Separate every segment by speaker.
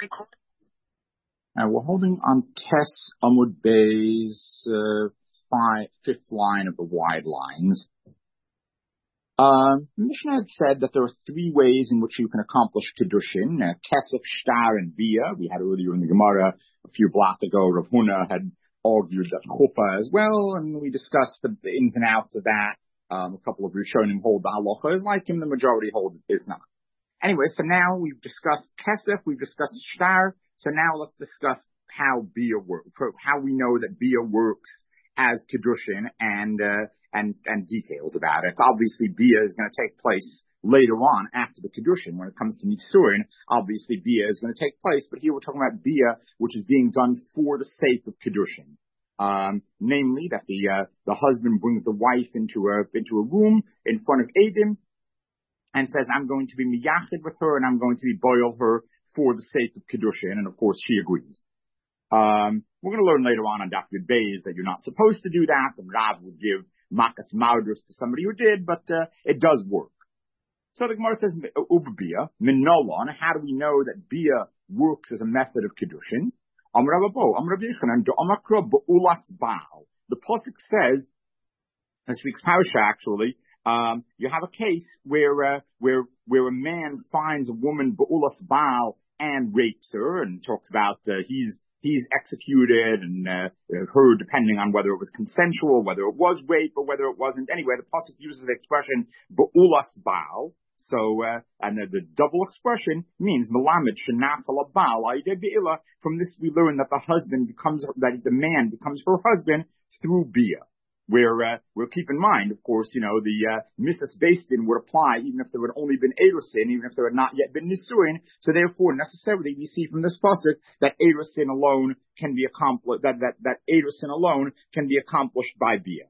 Speaker 1: We're holding on Tes Amud Bey's fifth line of the wide lines. Mishnah had said that there are three ways in which you can accomplish Kedushin, Kesef, Shtar, and Bia. We had earlier in the Gemara a few blocks ago, Rav Huna had argued that Chuppah as well, and we discussed the ins and outs of that. A couple of Rishonim hold the halacha is like him, the majority hold it is not. Anyway, so now we've discussed Kesef, we've discussed Shtar, so now let's discuss how Bia works, how we know that Bia works as Kedushin and details about it. Obviously, Bia is going to take place later on after the Kedushin. When it comes to Nitzurin, obviously Bia is going to take place, but here we're talking about Bia, which is being done for the sake of Kedushin. Namely that the husband brings the wife into a room in front of Eidim and says, I'm going to be miyachid with her and I'm going to be boil her for the sake of Kedushin, and of course she agrees. We're going to learn later on Daf Yud Beis that you're not supposed to do that, and Rav would give makas mardus to somebody who did, but it does work. So the Gemara says, Uba Bia, min nolon, how do we know that Bia works as a method of Kedushin? Amar Rabbo, Amar Rabbi Yechanan, do amakra ba'ulas baal. The pasuk says, this week's parasha actually, you have a case where a man finds a woman ba'ulas baal and rapes her, and talks about he's executed and her, depending on whether it was consensual, whether it was rape or whether it wasn't. Anyway, the pasuk uses the expression ba'ulas baal. So, and the double expression means melamed shenasal baal aydei be'ila. From this we learn that the man becomes her husband through bia. We'll keep in mind, of course, the Misas Beisdin would apply even if there had only been Erusin, even if there had not yet been Nisuin. So therefore, necessarily, we see from this pasuk that Erusin alone can be accomplished, that Erusin alone can be accomplished by Bia.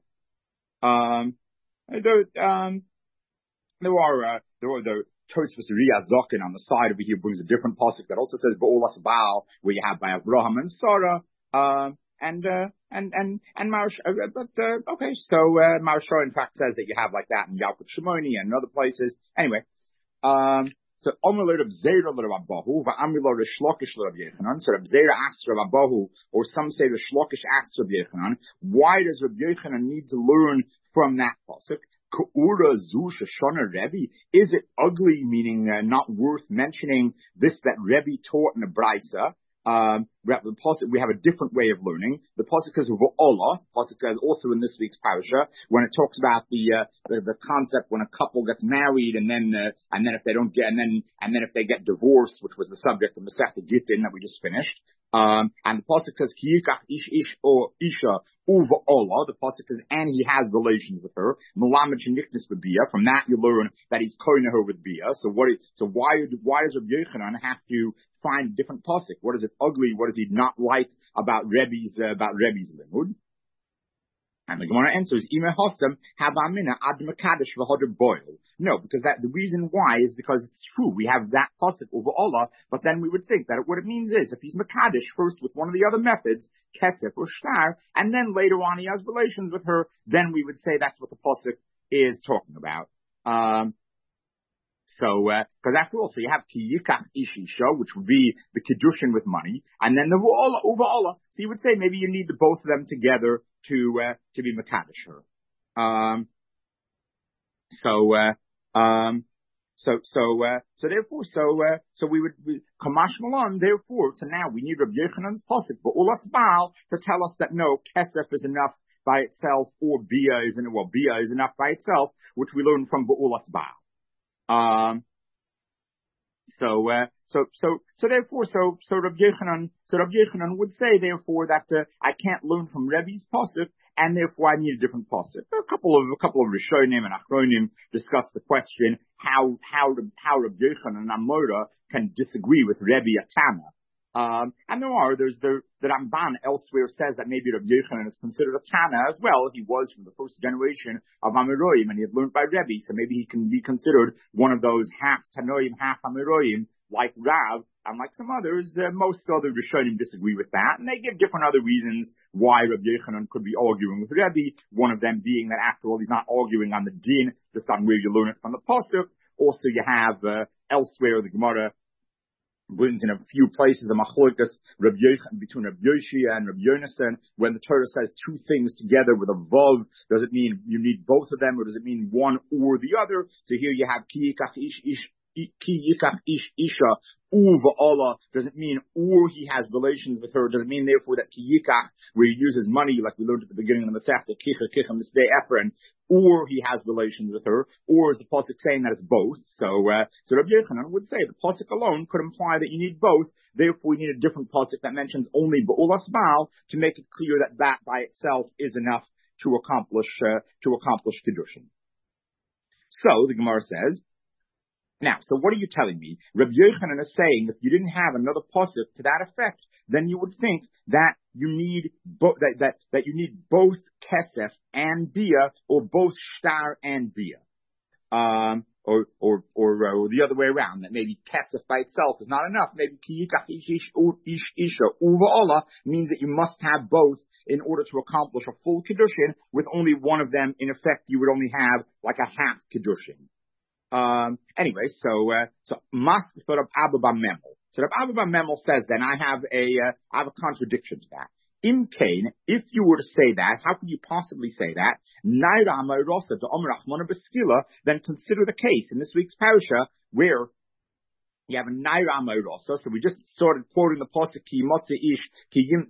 Speaker 1: There are the Tosfos Riyah Zokin on the side over here brings a different pasuk that also says Ba'olas Baal, where you have by Abraham and Sarah, and Marsha, okay, so Marsha in fact says that you have like that in Yalkut Shimoni and other places. Anyway, so Omer Rav Zera Rabbahu, Va'amilo Rishlokish Rav Yechanan. So Rav Zera asks Rav Abahu, or some say Rishlokish asks Rav Yechanan, why does Rav Yechanan need to learn from that pasuk? K'ura zu sheshana Rebbe? Is it ugly, meaning not worth mentioning this that Rebbe taught in the Braisa? We have a different way of learning. The pasuk is v'ola. Pasuk says also in this week's parasha when it talks about the concept when a couple gets married and then if they don't get and then if they get divorced, which was the subject of Masechta Gittin that we just finished. And the pasuk says kiyikach ish or isha uva ola. The pasuk says and he has relations with her. Melamed sheniknis b'bia. From that you learn that he's koine her with bia. So why does Rabbi Yechanan have to find a different pasuk? What is it ugly? What does he not like about Rebbe's limud? And the Gemara answers, Ime Hosam Habamina Ad Makadosh v'Hoder Boil. No, because the reason why is because it's true. We have that pasuk over Allah, but then we would think that what it means is if he's Makadosh first with one of the other methods, Kesef or Shtar, and then later on he has relations with her, then we would say that's what the pasuk is talking about. So, because after all, so you have Kiyikach Ishisha, which would be the Kedushin with money, and then the Ru'ala over Allah. So you would say maybe you need the both of them together to be Makadosh her. So we would, Kamash Malan, therefore, so now we need Rabbi Yechanan's pasuk, but Ulas Baal, to tell us that no, Kesef is enough by itself, or Bia is enough by itself, which we learn from Ba'ulas Baal. So therefore, Rabbi Yechanan would say, therefore, that I can't learn from Rebbe's pasuk, and therefore I need a different pasuk. A couple of Rishonim and Achronim discuss the question how Rabbi Yechanan and Amora can disagree with Rebbe Atama. And there's the Ramban elsewhere says that maybe Rabbi Yechanan is considered a Tana as well. He was from the first generation of Amiroyim and he had learned by Rebbe, so maybe he can be considered one of those half Tanoim, half Amiroyim, like Rav, and like some others. Most other Rishonim disagree with that, and they give different other reasons why Rabbi Yechanan could be arguing with Rebbe. One of them being that after all, he's not arguing on the din, just on where you learn it from the pasuk. Also, you have elsewhere the Gemara brings in a few places a machlokas between Rabbi Yoshia and Rabbi Yonasan. When the Torah says two things together with a vav, does it mean you need both of them, or does it mean one or the other? So here you have ki yikach ish isha uva Allah. Does it mean or he has relations with her? Does it mean therefore that ki yikach, where he uses money, like we learned at the beginning of the Masechta, kicha misdei efren, or he has relations with her, or is the pasuk saying that it's both? So Rabbi Yochanan would say the pasuk alone could imply that you need both. Therefore, we need a different pasuk that mentions only ba'ulas baal to make it clear that that by itself is enough to accomplish kedushin. So the Gemara says, now, so what are you telling me? Rabbi Yochanan is saying if you didn't have another pasuk to that effect, then you would think that you need that you need both kesef and bia, or both shtar and bia, or the other way around. That maybe kesef by itself is not enough. Maybe ki yikach ish isha uva Allah means that you must have both in order to accomplish a full kedushin. With only one of them, in effect, you would only have like a half kedushin. Anyway, so Mask thought of Abba Bar Memel. So Abba Bar Memel says, then I have a contradiction to that. Im Kain, if you were to say that, how could you possibly say that? Naira Amarosa to Omer Achmona Beskila, then consider the case in this week's parasha where you have a Naira Amarosa. So we just started quoting the pasuk ki motze ish ki yim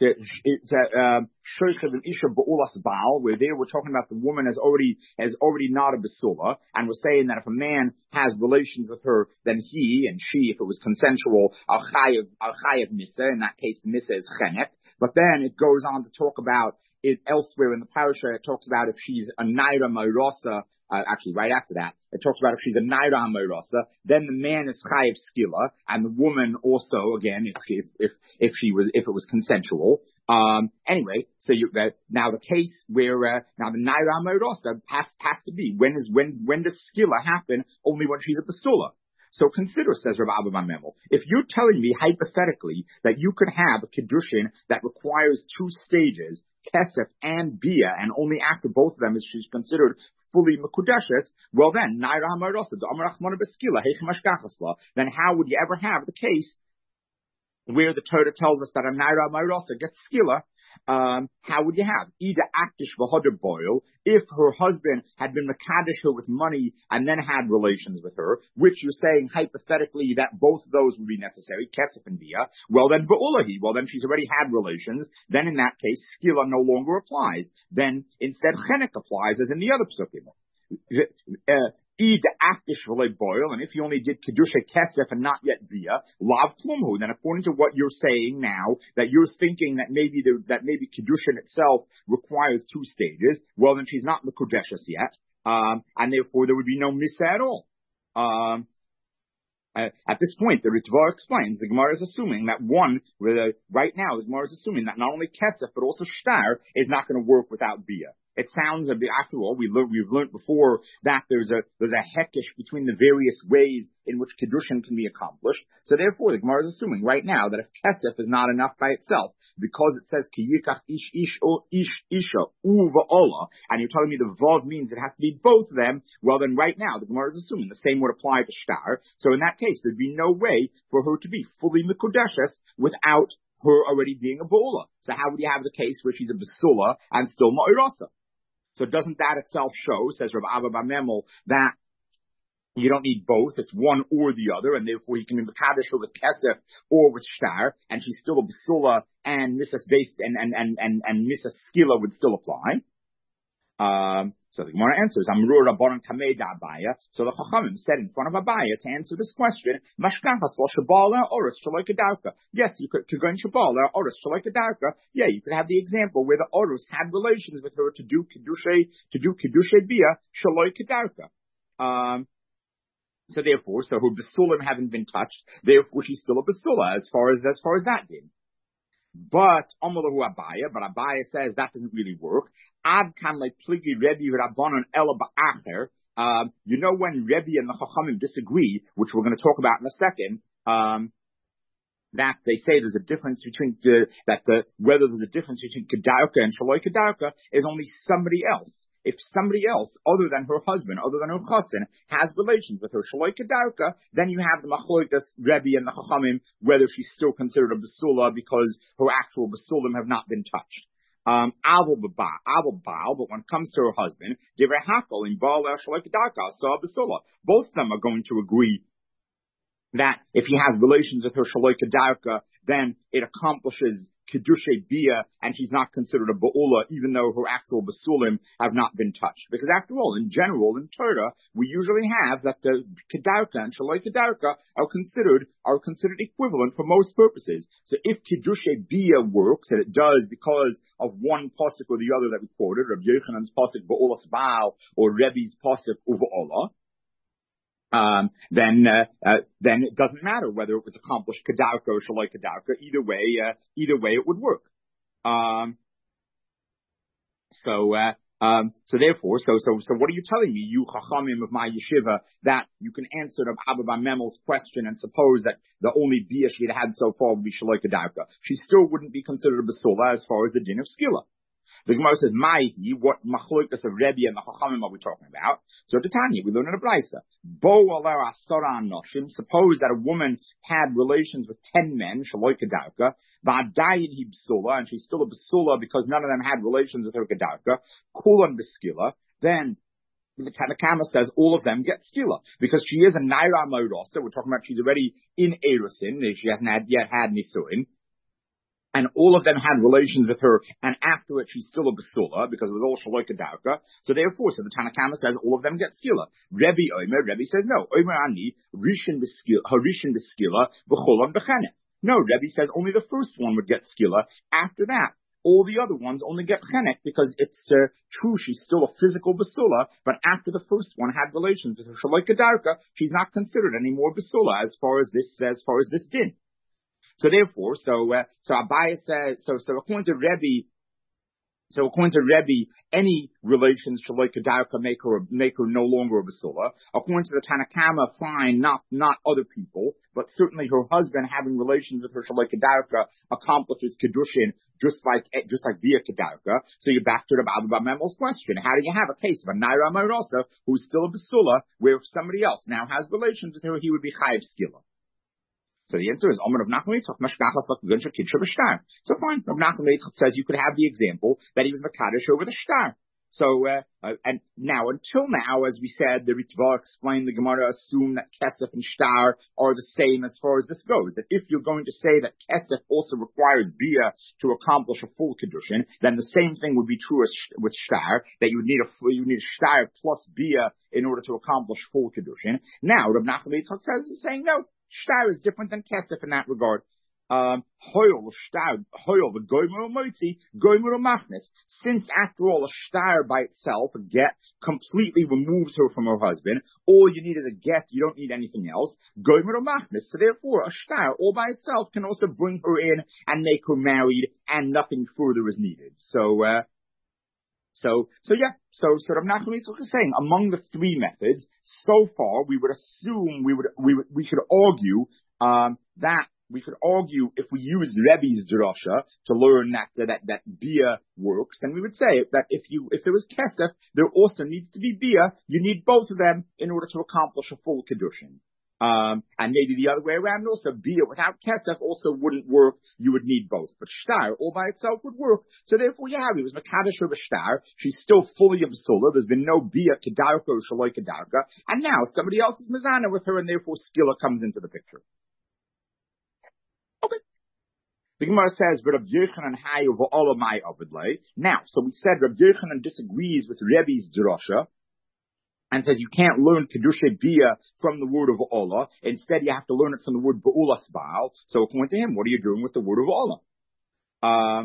Speaker 1: shoychev isha ba'ulas baal, where there we're talking about the woman has already not a basula, and we're saying that if a man has relations with her, then he and she, if it was consensual, al chayev misa. In that case, the misa is chenek. But then it goes on to talk about it elsewhere in the parasha. It talks about if she's a Naira Amarosa. Actually, right after that, it talks about if she's a Naira Amarosa, then the man is chayev skila, and the woman also, again, if it was consensual. Anyway, so now the case where now the Naira Amarosa has to be when does skila happen? Only when she's a basula. So consider, says Rav Abba Bar Memel, if you're telling me hypothetically that you could have a kedushin that requires two stages, kesef and bia, and only after both of them is she's considered fully mekudeshes, well then, Naira Hamarosa, Amar Achmona Beskila, then how would you ever have the case where the Torah tells us that a Naira Hamarosa gets skila? How would you have Ida Aktish v'hoder boil if her husband had been mekadesh her with money and then had relations with her, which you're saying hypothetically that both of those would be necessary, kesef and bia. Well then ba'ulahi. Well then she's already had relations. Then in that case, skila no longer applies. Then instead chenek applies, as in the other psukim. Boil, and if you only did kedusha kesef and not yet bia, lav plumhu. Then according to what you're saying now, that you're thinking that maybe kedusha itself requires two stages. Well, then she's not mekudeshes yet, and therefore there would be no misa at all. At this point, the Ritva explains the Gemara is assuming that right now the Gemara is assuming that not only kesef but also shtar is not going to work without bia. It sounds a bit, after all, we've learned before that there's a hekesh between the various ways in which kedushin can be accomplished. So therefore, the Gemara is assuming right now that if kesef is not enough by itself, because it says ki yikach isha uva ola, and you're telling me the vav means it has to be both of them, well then right now the Gemara is assuming the same would apply to shtar. So in that case, there'd be no way for her to be fully mekudeshes without her already being a ba'ula. So how would you have the case where she's a basula and still ma'irasa? So doesn't that itself show, says Rav Abba Bar Memel, that you don't need both, it's one or the other, and therefore you can be mekadesh her with kesef or with shtar, and she's still a basula, and misas based and misas skila would still apply. So the Gemara answers, Amrur Rabbanan Kamei da Abaya. So the Chachamim said in front of Abaya to answer this question, Mashkachas lo Shabala Oris Shaloi Kedarka. Yes, you could go in Shabala Oris Shaloi Kedarka. Yeah, you could have the example where the Oris had relations with her to do Kedushay Bia Shaloi Kedarka. So therefore, her basulim haven't been touched. Therefore, she's still a basula as far as that did. But Abaya says that doesn't really work. Ad kan like pligi Rebbe Rabbanon ela ba'acher. You know when Rebbe and the Chachamim disagree, which we're going to talk about in a second, that they say there's a difference between whether there's a difference between kedarka and shaloi kedarka is only somebody else. if somebody else, other than her husband, other than her chassan, has relations with her shaloi kedarka, then you have the machlokas Rebbe and the Chachamim, whether she's still considered a basula because her actual basulim have not been touched. But when it comes to her husband, both of them are going to agree that if he has relations with her shaloi kedarka, then it accomplishes kedushay bia, and she's not considered a ba'ula, even though her actual basulim have not been touched. Because after all, in general, in Torah, we usually have that the kedarka and shaloi kedarka are considered equivalent for most purposes. So if kedushay bia works, and it does because of one pasuk or the other that we quoted, Rabbi Yochanan's pasuk ba'ulas baal or Rebbe's pasuk uva'olah, then it doesn't matter whether it was accomplished kedarka or shaloi kedarka. Either way it would work. So therefore, what are you telling me, you chachamim of my yeshiva, that you can answer Rav Abba bar Memel's question and suppose that the only bia she had so far would be shaloi kedarka? She still wouldn't be considered a basula as far as the din of skila. The Gemara says, Maihi, what machlokas of Rebbe and the Chachamim are we talking about? So the Tanya, we learn in a brisa. Bo aler asara noshim, suppose that a woman had relations with 10 men, shaloi kedarka, va'adayin hi b'sula, and she's still a b'sula because none of them had relations with her kedarka, kulan b'skila, then the Tanakama says all of them get skila, because she is a naira ma'urosa. We're talking about she's already in erusin, she hasn't yet had nisuin, and all of them had relations with her, and after it she's still a basula, because it was all shaloi kedarka. So therefore, the Tanakama says all of them get skila. Rebbe says no. Omer ani, rishin b'skila, v'cholam b'chenek. No, Rebbe says only the first one would get skila. After that, all the other ones only get chenek, because it's true she's still a physical basula, but after the first one had relations with her shaloi kedarka, she's not considered any more basula as far as this din. So therefore, Abaye says, according to Rebbe, any relations shaloi kedarka make her no longer a basula. According to the Tanakama, fine, not other people, but certainly her husband having relations with her shaloi kedarka accomplishes kedushin just like bia kedarka. So you're back to the Abba bar Memel's question: how do you have a case of a naira ma'urosa who's still a basula, where if somebody else now has relations with her, he would be chayiv skila? So the answer is Omer of Nachman Yitzchak Mashkachas Lakuduncha Kidsha B'Shtar. So fine, Rav Nachman Yitzchak says you could have the example that he was Mekadosh over the Shtar. So and now until now, as we said, the Ritva explained, the Gemara assume that Kesef and Shtar are the same as far as this goes. That if you're going to say that Kesef also requires Bia to accomplish a full Kedushin, then the same thing would be true as with Shtar, that you would need a Shtar plus Bia in order to accomplish full Kedushin. Now Rav Nachman Yitzchak says he's saying no. Shtar is different than Kesef in that regard. Hoyol, the goymer moitzi, goymer machnis. Since after all, a shtar by itself, a get, completely removes her from her husband. All you need is a get, you don't need anything else. Goymer machnis. So therefore, a shtar all by itself can also bring her in and make her married, and nothing further is needed. So Rav Nachman Yitzchak is saying among the three methods, so far we would assume we could argue that we could argue if we use Rebbe's drasha to learn that bia works, then we would say that if there was kesef, there also needs to be bia. You need both of them in order to accomplish a full kedushin. And maybe the other way around also, bia without kesef also wouldn't work. You would need both. But shtar all by itself would work. So therefore, he was mekadosh over shtar. She's still fully absula. There's been no bia kedarka or shaloi kedarka. And now somebody else is mizana with her, and therefore skilla comes into the picture. Okay. The Gemara says, but Rabbi Yochanan hayu v'olah mai avidlei. Now, so we said Rabbi Yochanan disagrees with Rebbe's drasha, and says you can't learn Kedushay Bia from the word of Allah. Instead, you have to learn it from the word Ba'ulas Baal. So according to him, what are you doing with the word of Allah?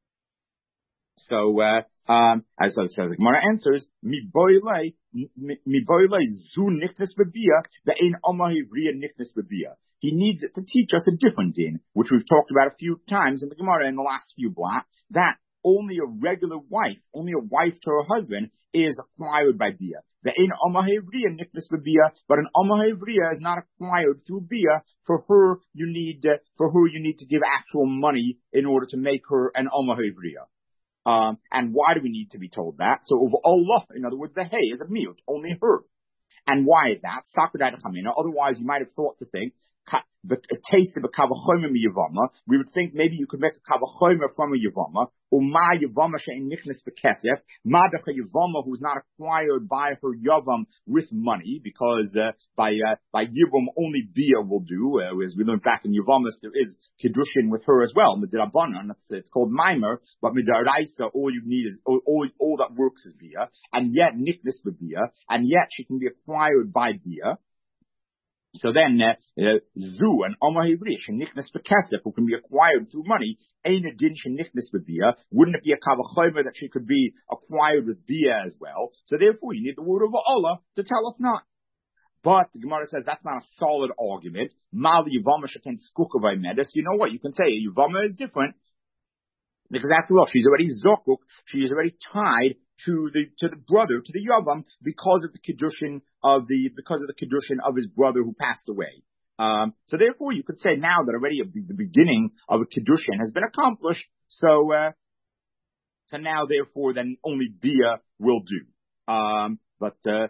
Speaker 1: As the Gemara answers, Mi boilei zu nichnas bebia, the ein amahivriya nichnas bebia. He needs it to teach us a different din, which we've talked about a few times in the Gemara in the last few blocks, that only a regular wife, only a wife to her husband, is acquired by Bia. The ein amahivriya nichnas bebia, but an amahivriya is not acquired through Bia. For her, you need to give actual money in order to make her an amahivriya. And why do we need to be told that? So over Allah, in other words, the hey is a mute, only her. And why is that? Otherwise, you might have thought to think, the taste of a kavachomer yavama, we would think maybe you could make a kavachomer from a yavama, or ma yavama she'en nichnas bekesef, madacha yavama who's not acquired by her yavam with money, because by yavam only bia will do. As we learned back in Yavamas, there is kiddushin with her as well. Midrabanan, it's called mimer, but midaraisa, all you need is all that works is bia, and yet nichnas bia, and yet she can be acquired by bia. So then, Zu and Omar Hivri, Shenichnas Bekesef, who can be acquired through money, Ein Adin Shenichnas Bebia, wouldn't it be a Kavachomer that she could be acquired with Bia as well? So therefore, you need the word of Allah to tell us not. But the Gemara says that's not a solid argument. Mal Yavama Sheken Skukavai Medis. You know what? You can say Yavama is different. Because after all, she's already Zokuk, she is already tied to the brother, to the Yavam, because of the Kiddushin of his brother who passed away. So therefore you could say now that already the beginning of a Kiddushin has been accomplished, so now therefore then only Bia will do. How can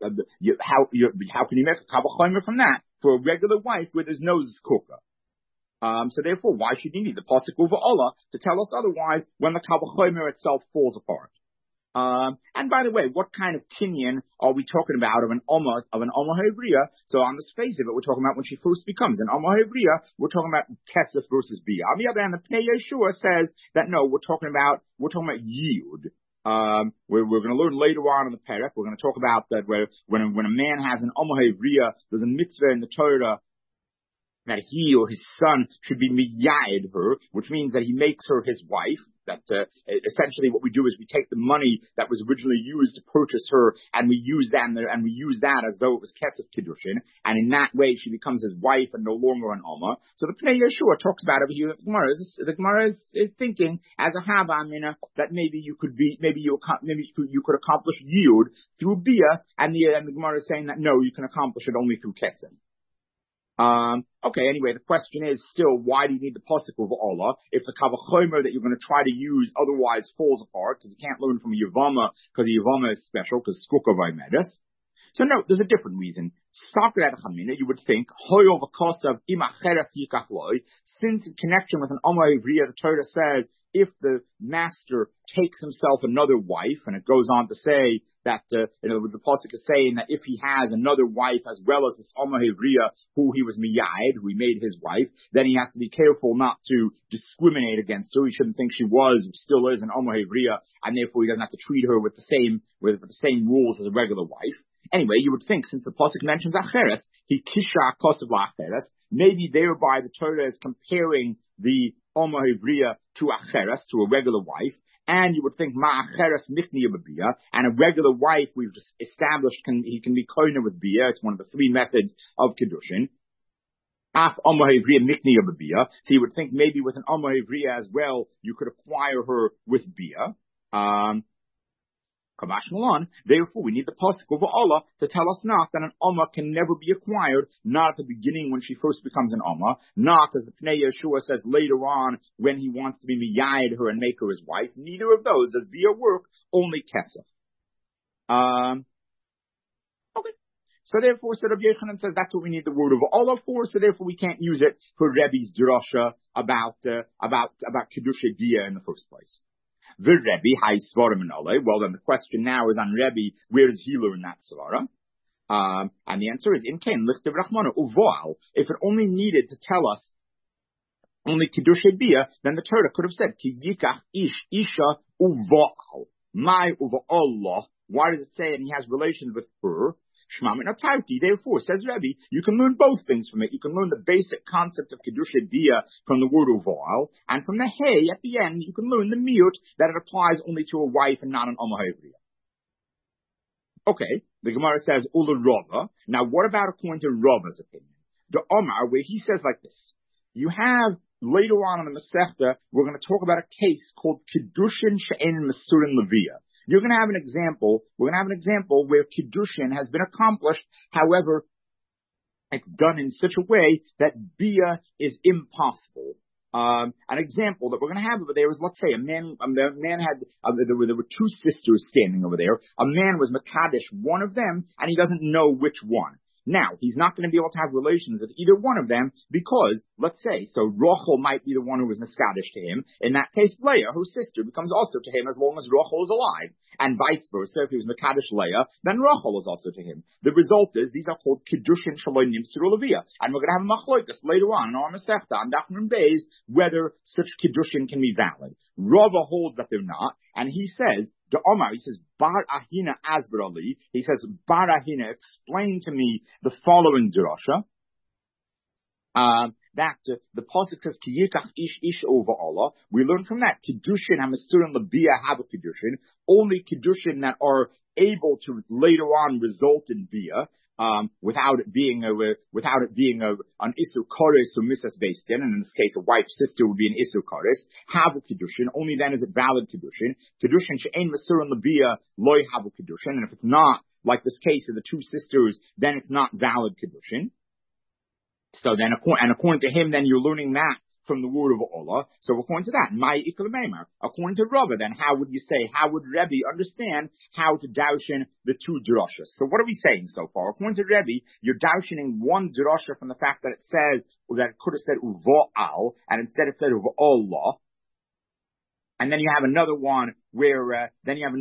Speaker 1: you make a Kavachomer from that for a regular wife where there's no Zkuka? So therefore, why should you need the pasuk over Allah to tell us otherwise when the Kavachomer itself falls apart? And by the way, what kind of kinyan are we talking about of an Oma Hevriya? So on the face of it, we're talking about when she first becomes an Oma Hevriya, we're talking about Kesef versus Bia. On the other hand, the Pnei Yeshua says that no, we're talking about Yud. We're going to learn later on in the Perek, we're going to talk about that when a man has an Oma Hevriya, there's a mitzvah in the Torah that he or his son should be miyayed her, which means that he makes her his wife. That essentially what we do is we take the money that was originally used to purchase her, and we use that as though it was kesef kiddushin, and in that way she becomes his wife and no longer an Oma. So the Pnei Yeshua talks about over here. The Gemara is thinking as a havamina that maybe you could accomplish yud through bia, and the Gemara is saying that no, you can accomplish it only through kesef. Okay, anyway, the question is still, why do you need the pasuk of Allah if the kavachomer that you're going to try to use otherwise falls apart, because you can't learn from a Yavama, because a Yavama is special, because skukavai medis. So no, there's a different reason. You would think, since in connection with an Omar Ivriya, the Torah says, if the master takes himself another wife, and it goes on to say that, the pasuk is saying that if he has another wife as well as this Omar Ivriya, who he was miyayed, who he made his wife, then he has to be careful not to discriminate against her. He shouldn't think she still is an Omar Ivriya, and therefore he doesn't have to treat her with the same rules as a regular wife. Anyway, you would think, since the pasuk mentions acheres, he kisha kosav la'acheres, maybe thereby the Torah is comparing the Oma Hivriya to acheres, to a regular wife, and you would think ma'acheres mikniya b'bia, and a regular wife we've just established he can be koina with bia. It's one of the three methods of kiddushin. Af Oma Hivriya mikniya b'bia. So you would think maybe with an Oma Hivriya as well, you could acquire her with bia. Kamash Malon. Therefore, we need the pasuk of Allah to tell us not that an Oma can never be acquired, not at the beginning when she first becomes an Oma, not as the Pnei Yeshua says later on when he wants to be miyayed her and make her his wife. Neither of those does be a work, only kesef. Okay. So therefore, Rabbi Yochanan says that's what we need the word of Allah for. So therefore, we can't use it for Rebbe's drasha about Kedusha Bia in the first place. The Rebbe, high svarim and ole. Well, then the question now is on Rebbe, where does he learn that svara? And the answer is, in Ken, lichtav rachmana, uvoal. If it only needed to tell us only Kiddushay Bia, then the Torah could have said, ki yikach isha uvoal. My uvo'allah. Why does it say and he has relations with her? Shmamin atauti. Therefore, says Rebbe, you can learn both things from it. You can learn the basic concept of Kedusha Bia from the word uval, and from the hey at the end, you can learn the miut that it applies only to a wife and not an Oma Hevriya. Okay, the Gemara says Ula Rava. Now, what about according to Rava's opinion? The Omar, where he says like this, you have later on in the Masechta, we're going to talk about a case called Kiddushin She'en Mesurin Levia. We're going to have an example where Kiddushin has been accomplished. However, it's done in such a way that Bia is impossible. An example that we're going to have over there is, let's say a man had, there were two sisters standing over there. A man was Makadish, one of them, and he doesn't know which one. Now, he's not going to be able to have relations with either one of them because, let's say, so Rachel might be the one who was Neskadish to him. In that case, Leah, her sister, becomes also to him as long as Rachel is alive. And vice versa, if he was Neskadish Leah, then Rachel is also to him. The result is, these are called Kiddushin Shalom Nimsiru Levia. And we're going to have a machlokas later on in our Masechta, on Dafnun Beis, whether such Kiddushin can be valid. Rava holds that they're not, and he says, the Omar, he says, Bar Ahina Asbar Ali, he says, Bar Ahina, explain to me the following drasha, that the pasuk says, Ki yikach ish over Allah. We learn from that, Kiddushin HaMesturim L'Bia have a Kiddushin, only Kiddushin that are able to later on result in Bia, without it being an Isur Kores or Misas based in, and in this case a wife's sister would be an Isur Kores, have a Kiddushin, only then is it valid Kiddushin. Kiddushin she'ein Mesurin L'Bia loy have a Kiddushin, and if it's not, like this case of the two sisters, then it's not valid Kiddushin. So then, according to him, then you're learning that from the word of Allah. So according to that, my iklamemar. According to Rava, then how would Rebbe understand how to daushin the two drashas? So what are we saying so far? According to Rebbe, you're daushining one drasha from the fact that it says, that it could have said uva'al, and instead it said uva'allah. And then you have another one where then you have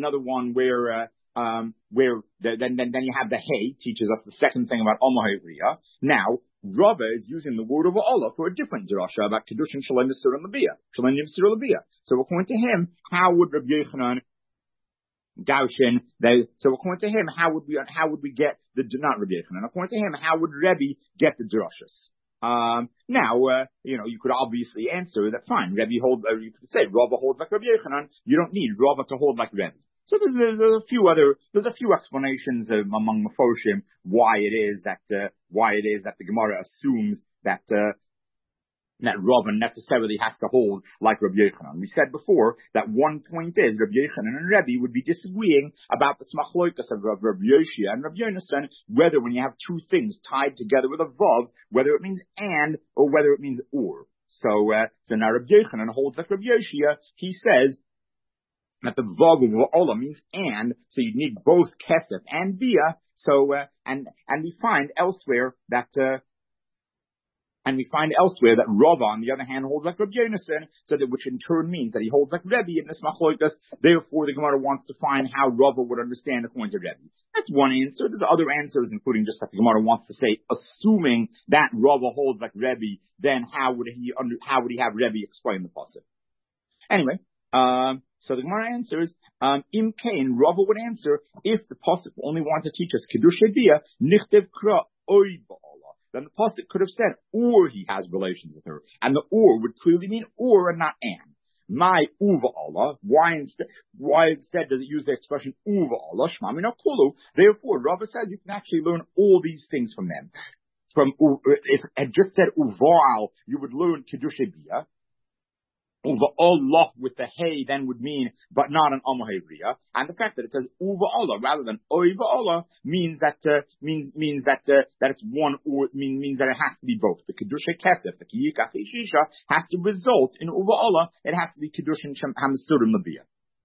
Speaker 1: the hey teaches us the second thing about Omohevriya. Now, Rava is using the word of Allah for a different drasha about Kiddushin Shalom Yisur L'Bia. Shalom Yisur L'Bia. So according to him, how would Rabbi Yochanan daushin? So according to him, how would we get the, not Rabbi Yochanan, according to him, how would Rebbe get the drashas? Now, you could obviously answer that fine. You could say Rava holds like Rabbi Yochanan. You don't need Rava to hold like Rebbe. So there's a few explanations among Meforshim why it is that the Gemara assumes that Rava necessarily has to hold like Rabbi Yochanan. We said before that one point is Rabbi Yochanan and Rebbe would be disagreeing about the smachloikas of Rabbi Yoshia and Rabbi Yonasan, whether when you have two things tied together with a vav, whether it means and or whether it means or. So now Rabbi Yochanan holds like Rabbi Yoshia. He says that the vav of Allah means and, so you need both kesef and bia. So and we find elsewhere that Rava, on the other hand, holds like Rabbi Yonasan, so that which in turn means that he holds like Rebbe in this machlokas. Therefore, the Gemara wants to find how Rava would understand according to Rebbe. That's one answer. There's other answers, including just that the Gemara wants to say, assuming that Rava holds like Rebbe, then how would he have Rebbe explain the pasuk? Anyway. So the Gemara answers, Im Kain, Rava would answer, if the pasuk only wanted to teach us Kiddush Bia, Nichtev Kra Oy Ba'ala, then the pasuk could have said, or he has relations with her, and the or would clearly mean or and not and. My uva Allah, why instead does it use the expression uva Allah? Shmamina Kulu. Therefore, Rava says you can actually learn all these things from them. If it had just said uval, you would learn Kiddush Bia. Uva Allah with the hey then would mean, but not an Omohevriya. And the fact that it says Uva Allah rather than Oiva Allah means that it's one or means that it has to be both. The Kedusha Kesef, the Kiyikach Ishisha has to result in Uva Allah. It has to be Kedushin HaMesurim L'Bia.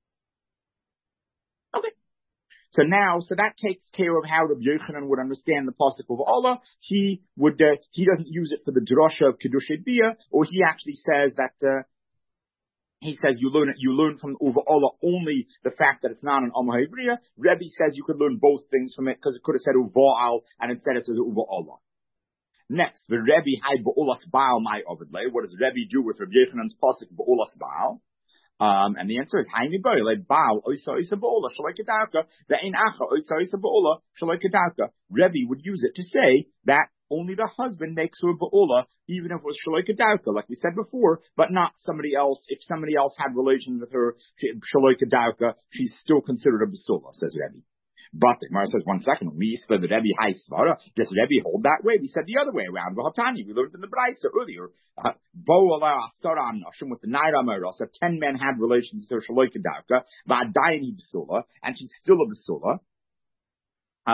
Speaker 1: Okay. So that takes care of how Rabbi Yochanan would understand the pasuk of Allah. He doesn't use it for the drasha of Kedusha Bia, or he actually says that. He says you learn from Uva Allah only the fact that it's not an Amma Hebreya. Rebbe says you could learn both things from it because it could have said Uva'al and instead it says Uva Allah. Next, the Rebbe Hai Ba'ulas Baal my Ovidle. What does Rebbe do with Rabbi Yochanan's pasuk Ba'ulas Baal? And the answer is Haini Boy, like Baal Oisa Oisa Ba'ula Shalai the Ein Acha Oisa Oisa Ba'ula Shalai Rebbe would use it to say that only the husband makes her ba'ula, even if it was shaloi kedauka, like we said before, but not somebody else. If somebody else had relations with her, shaloi kedauka, she's still considered a basula, says Rebbe. But the Gemara says, 1 second, we said the Rebbe high svara. Does Rebbe hold that way? We said the other way around. V'hatani, we learned in the Braisa earlier. Bo'ala asara nashim with the Naira Meros. 10 men had relations with her shaloi kedauka, v'adayini basula, and she's still a basula.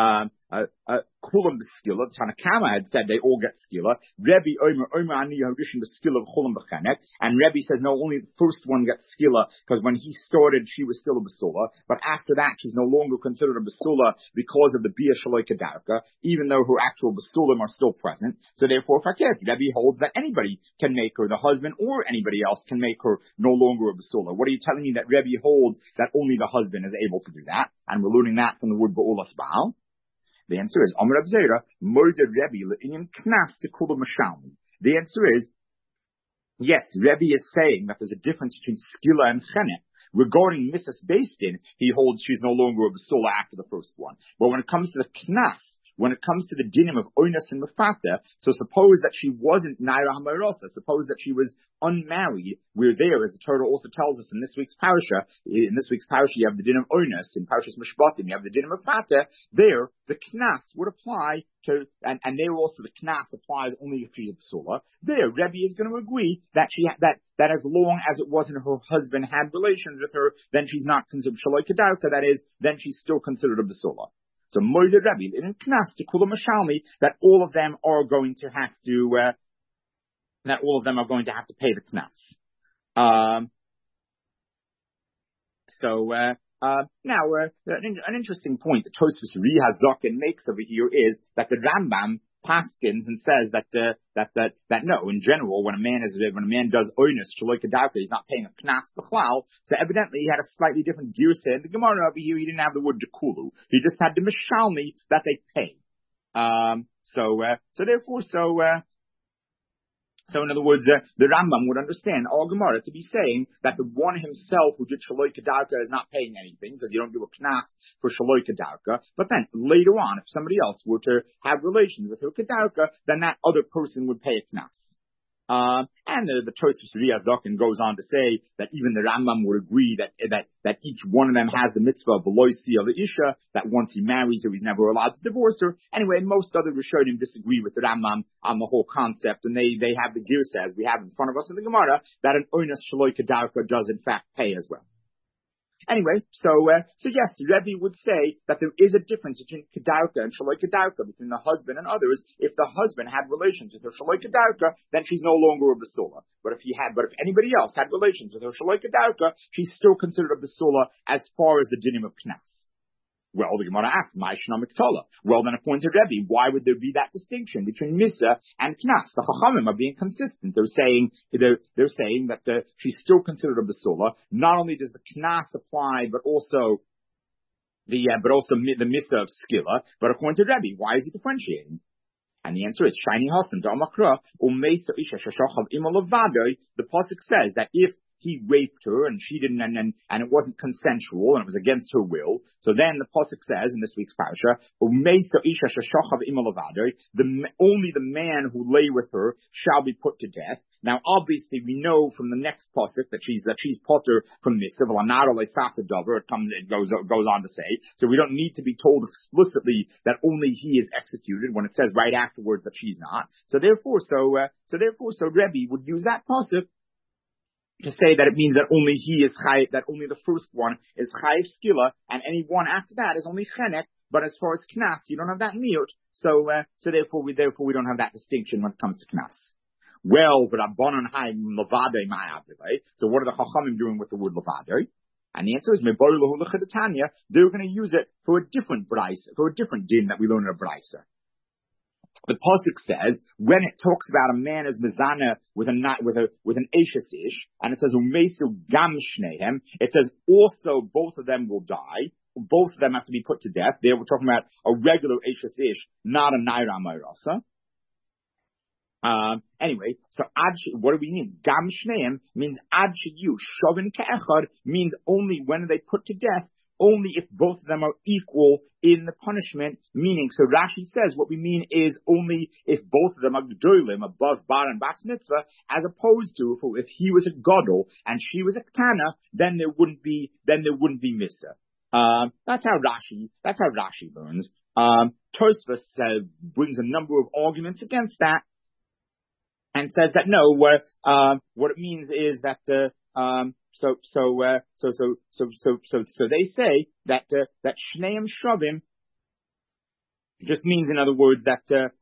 Speaker 1: Kulam the skilla. Tanakama had said they all get skilla. Rebbe Omer Ani Yahudishin the skill of Kulam Bechenek. And Rebbe says no, only the first one gets skilla because when he started, she was still a basula. But after that, she's no longer considered a basula because of the Bia Shaloi Kedarka, even though her actual basulim are still present. So therefore, Fakir, Rebbe holds that anybody can make her, the husband or anybody else can make her no longer a basula. What are you telling me that Rebbe holds that only the husband is able to do that? And we're learning that from the word Ba'ulas Baal. The answer is, Amr Abzera, murdered Rebbe le'inyan knas to kula mashalmi. The answer is, yes, Rebbe is saying that there's a difference between skila and chenek. Regarding Mrs. Bastin, he holds she's no longer a basula after the first one. But when it comes to the knas, when it comes to the dinim of oinus and mafata, so suppose that she wasn't naira hamarosa, suppose that she was unmarried, we're there, as the Torah also tells us in this week's parasha. In this week's parasha, you have the din of oinus. In Parashas Mishpatim, you have the din of mafata. There, the knas would apply to, and there also the knas applies only if she's a basula. There, Rebbe is going to agree that that as long as it wasn't her husband had relations with her, then she's not considered shaloi kedarka. That is, then she's still considered a basula. So Moed Rebbe in Knas to Kula Mashalmi that all of them are going to have to pay the Knas. Now an interesting point that Tosfos Ri Hazaken makes over here is that the Rambam paskins and says that no, in general, when a man does oinus shaloi kedarka, he's not paying a knas b'chlal. So evidently, he had a slightly different girsa in the Gemara over here. He didn't have the word dekulu. He just had the mishalmi that they pay. So in other words, the Rambam would understand all Gemara to be saying that the one himself who did Shaloi Kedarka is not paying anything because you don't do a knas for Shaloi Kedarka. But then later on, if somebody else were to have relations with her Kedarka, then that other person would pay a knas. And the Tosfos Ri Hazaken goes on to say that even the Rambam would agree that each one of them has the mitzvah of Veloisi al Isha, that once he marries her, he's never allowed to divorce her. Anyway, most other Rishonim disagree with the Rambam on the whole concept, and they have the girsa as we have in front of us in the Gemara that an oinus shaloi kedarka does in fact pay as well. Anyway, so yes, Rebbe would say that there is a difference between kedarka and shaloi kedarka, between the husband and others. If the husband had relations with her shaloi kedarka, then she's no longer a basula. But if anybody else had relations with her shaloi kedarka, she's still considered a basula as far as the dinim of knas. Well, the Gemara asks, Ma'ishna Miktola. Well, then according to Rebbe, why would there be that distinction between Misa and Knas? The Chachamim are being consistent. They're saying that she's still considered a basula. Not only does the Knas apply, but also the Misa of Skilla. But according to Rebbe, why is he differentiating? And the answer is Shiny Hassan Damakra Umesa Isha Shashachav Imalavadoi. The pasuk says that if he raped her and she didn't, and it wasn't consensual and it was against her will. So then the pasuk says in this week's parasha, only the man who lay with her shall be put to death. Now, obviously, we know from the next pasuk that she's potter from this. It goes on to say. So we don't need to be told explicitly that only he is executed when it says right afterwards that she's not. So therefore, Rebbe would use that pasuk to say that it means that only he is chayiv, that only the first one is chayiv skila, and any one after that is only chenek. But as far as knas, you don't have that miyut. So therefore we don't have that distinction when it comes to knas. Well, but Rabbanan haim levadei ma'avdei. So what are the chachamim doing with the word levadei? And the answer is mebori lahu l'chedetanya. They're going to use it for a different brayso, for a different din that we learn in a brayso. The pasuk says when it talks about a man as mezana with an eishes ish, and it says umesu gam shnehem, it says also both of them will die. Both of them have to be put to death. There we're talking about a regular eishes ish, not a naira mayrasa. Anyway, so what do we mean? Gam shnehem means ad sheyu shovin ke'echad means only when they put to death. Only if both of them are equal in the punishment, meaning, so Rashi says what we mean is only if both of them are gedolim, above bar and bas mitzvah, as opposed to if he was a gadol and she was a ketana, then there wouldn't be misa. That's how Rashi learns. Tosfos brings a number of arguments against that and says that no, what it means is that So they say that shneim shavim It just means, in other words, that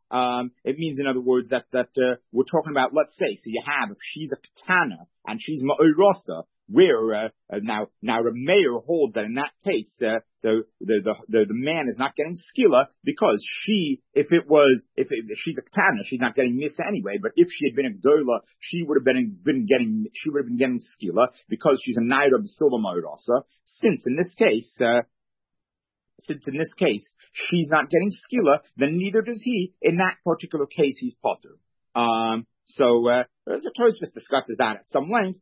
Speaker 1: we're talking about, let's say, so you have, if she's a katana and she's ma'orosa, where now the mayor holds that in that case, the man is not getting skila because if she's a katana, she's not getting misa anyway. But if she had been a gdola, she would have been getting skila because she's a naira b'sula ma'orosa. Since in this case she's not getting skila, then neither does he. In that particular case, he's potter. The Tosfos discusses that at some length.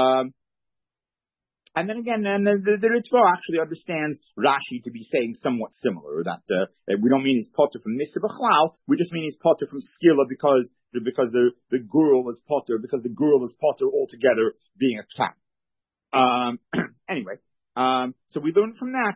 Speaker 1: And then again, the Ritva actually understands Rashi to be saying somewhat similar, that we don't mean he's potter from Misa B'chlal, we just mean he's potter from skila because the girl is potter altogether being a cat. Anyway. So we learn from that,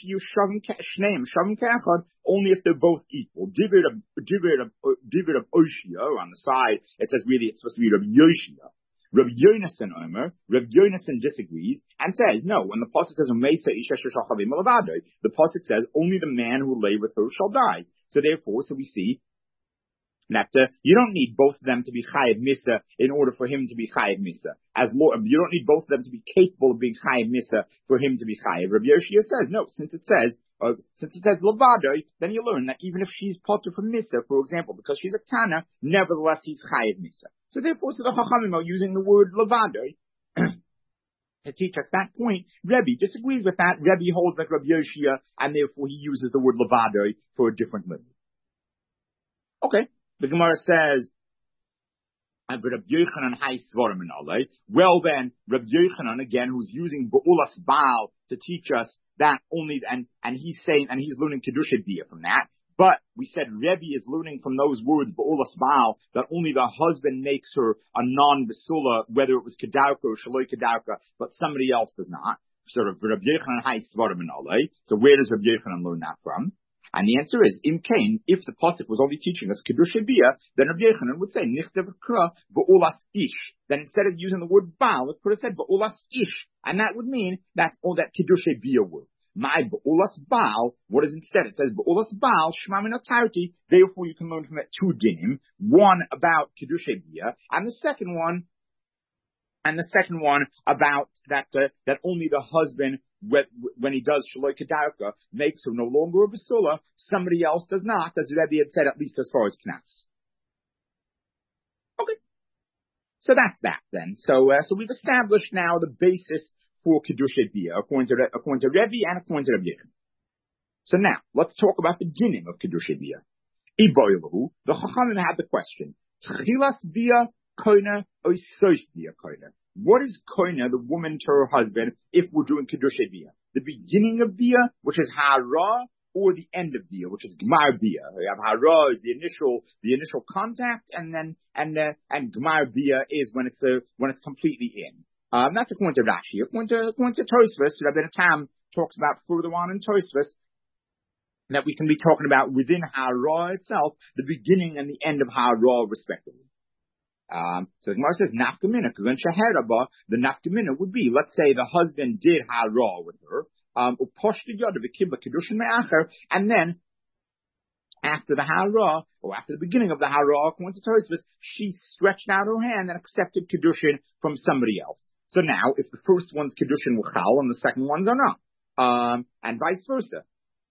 Speaker 1: only if they're both equal. Divid of Oshia, on the side, it says really it's supposed to be Rabbi Yoshia. Rabbi Yonason disagrees and says, no, when the pasuk says, the pasuk says only the man who lay with her shall die. So therefore, we see that you don't need both of them to be chayiv misa in order for him to be chayiv misa. You don't need both of them to be capable of being chayiv misa for him to be chayiv. Rabbi Yoshia says, no, since it says levado, then you learn that even if she's potter from misa, for example, because she's a tana, nevertheless he's chayiv misa. So therefore, the Chachamim are using the word levado to teach us that point. Rebbe disagrees with that. Rebbe holds like Rabbi Yoshia, and therefore he uses the word levado for a different limit. Okay. The Gemara says, well then, Rabbi Yochanan, again, who's using Ba'ulas Baal to teach us that only, and he's saying, and he's learning Kedusha Bia from that. But we said Rebbe is learning from those words, Ba'ulas Baal, that only the husband makes her a non-Basula, whether it was Kedauka or Shaloi Kedauka, but somebody else does not. So Rabbi Yochanan Hai Svarim and Ale. So where does Rabbi Yochanan learn that from? And the answer is, Im Kain, if the pasuk was only teaching us Kedusha Bia, then Rabbi Yochanan would say, Nichtev Kra Ba'ulas Ish. Then instead of using the word Baal, it could have said Ba'ulas Ish. And that would mean that Kedusha Bia word. My Ba'ulas Baal, what is instead? It says Ba'ulas Baal, Shema Min Atarti. Therefore you can learn from it two dinim. One about Kedusha Bia, and the second one about that only the husband, when he does Shaloi Kedauka, makes her no longer a Basula, somebody else does not, as Rebbe had said, at least as far as Knas. Okay. So that's that then. So we've established now the basis for Kedusha Bia, according to Rebbe and according to Rebbe Yochanan. So now, let's talk about the beginning of Kedusha Bia. Iboilahu, the Chachamim had the question, Tchilas Bia, Koina, Oisosh Bia Koina. What is Koina, the woman to her husband, if we're doing Kedusha Bia? The beginning of Bia, which is Hara, or the end of Bia, which is Gmar Bia. We have Hara is the initial contact, and Gmar Bia is when it's completely in. That's according to Rashi. According to Tosfos, Rabbi Tam talks about further on in Tosfos that we can be talking about within Hara itself, the beginning and the end of Hara respectively. So the Gemara says, Nafkamina, the Nafkamina would be, let's say the husband did Hara with her, and then after the Hara, or after the beginning of the Hara, according to Tosfos, she stretched out her hand and accepted Kedushin from somebody else. So now, if the first one's Kedushin were Chal and the second ones are not, and vice versa.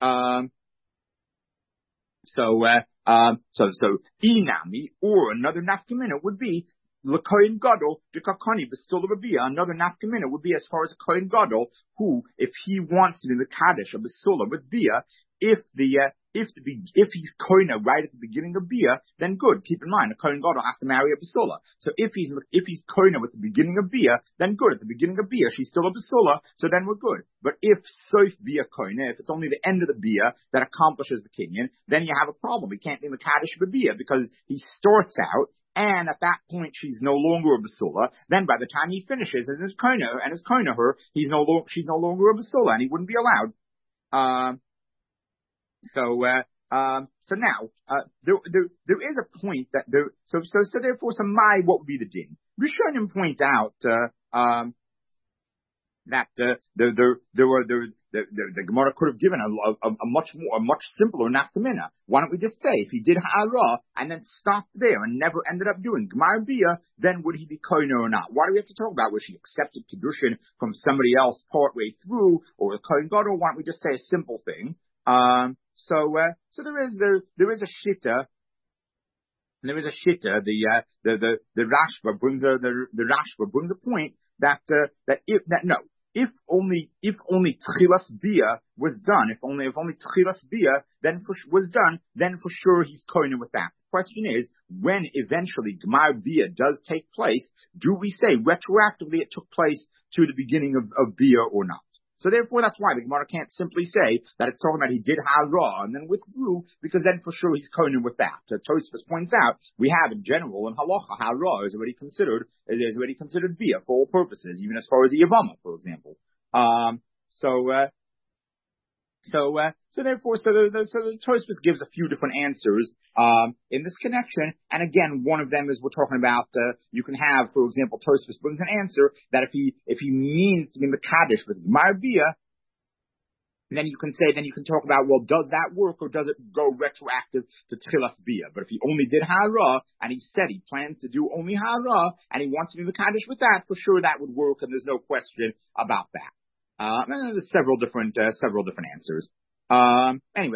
Speaker 1: So Inami, or another nafkamina would be L'Kohen Gadol, D'Kakani, B'Stil Rabia. Another nafkamina would be as far as a Kohen Gadol, who, if he wants to do the Kaddish of B'Sila with Bia, if he's Koina right at the beginning of Bia, then good. Keep in mind, a Kohen Gadol has to marry a B'Sila. So if he's Koina at the beginning of Bia, then good. At the beginning of Bia, she's still a B'Sila, so then we're good. But if Soif Bia Koina, if it's only the end of the Bia that accomplishes the Kinyan, then you have a problem. He can't name the Kaddish of Bia because he starts out, and at that point she's no longer a Basula. Then by the time he finishes and is Koina her, she's no longer a Basula, and he wouldn't be allowed. So now, there is a point that so therefore, what would be the din? Rishonim point out, that there the Gemara could have given a much simpler nafkamina. Why don't we just say if he did ha'ara and then stopped there and never ended up doing Gemar Bia, then would he be koiner or not? Why do we have to talk about was she accepted kedushin from somebody else partway through or the kohen gadol? Why don't we just say a simple thing? So there is a shitta. And there is a shitta. The Rashba brings a point that if only tchilas bia was done, if only tchilas bia was done, then for sure he's koiner with that. The question is, when eventually Gemar Bia does take place, do we say retroactively it took place to the beginning of Bia or not? So therefore, that's why the Gemara can't simply say that it's talking about he did ha'ara and then withdrew, because then for sure he's koiner with that. Tosfos points out we have in general in halacha ha'ara is already considered bia for all purposes, even as far as the yavama, for example. So therefore, the Tosfos gives a few different answers in this connection. And again, one of them is we're talking about you can have, for example, Tosfos brings an answer that if he means to be mekadesh with Gemar Bia, then you can talk about, well, does that work or does it go retroactive to Tchilas Bia? But if he only did ha'ara and he said he plans to do only ha'ara and he wants to be mekadesh with that, for sure that would work, and there's no question about that. And there's several different answers. Anyway,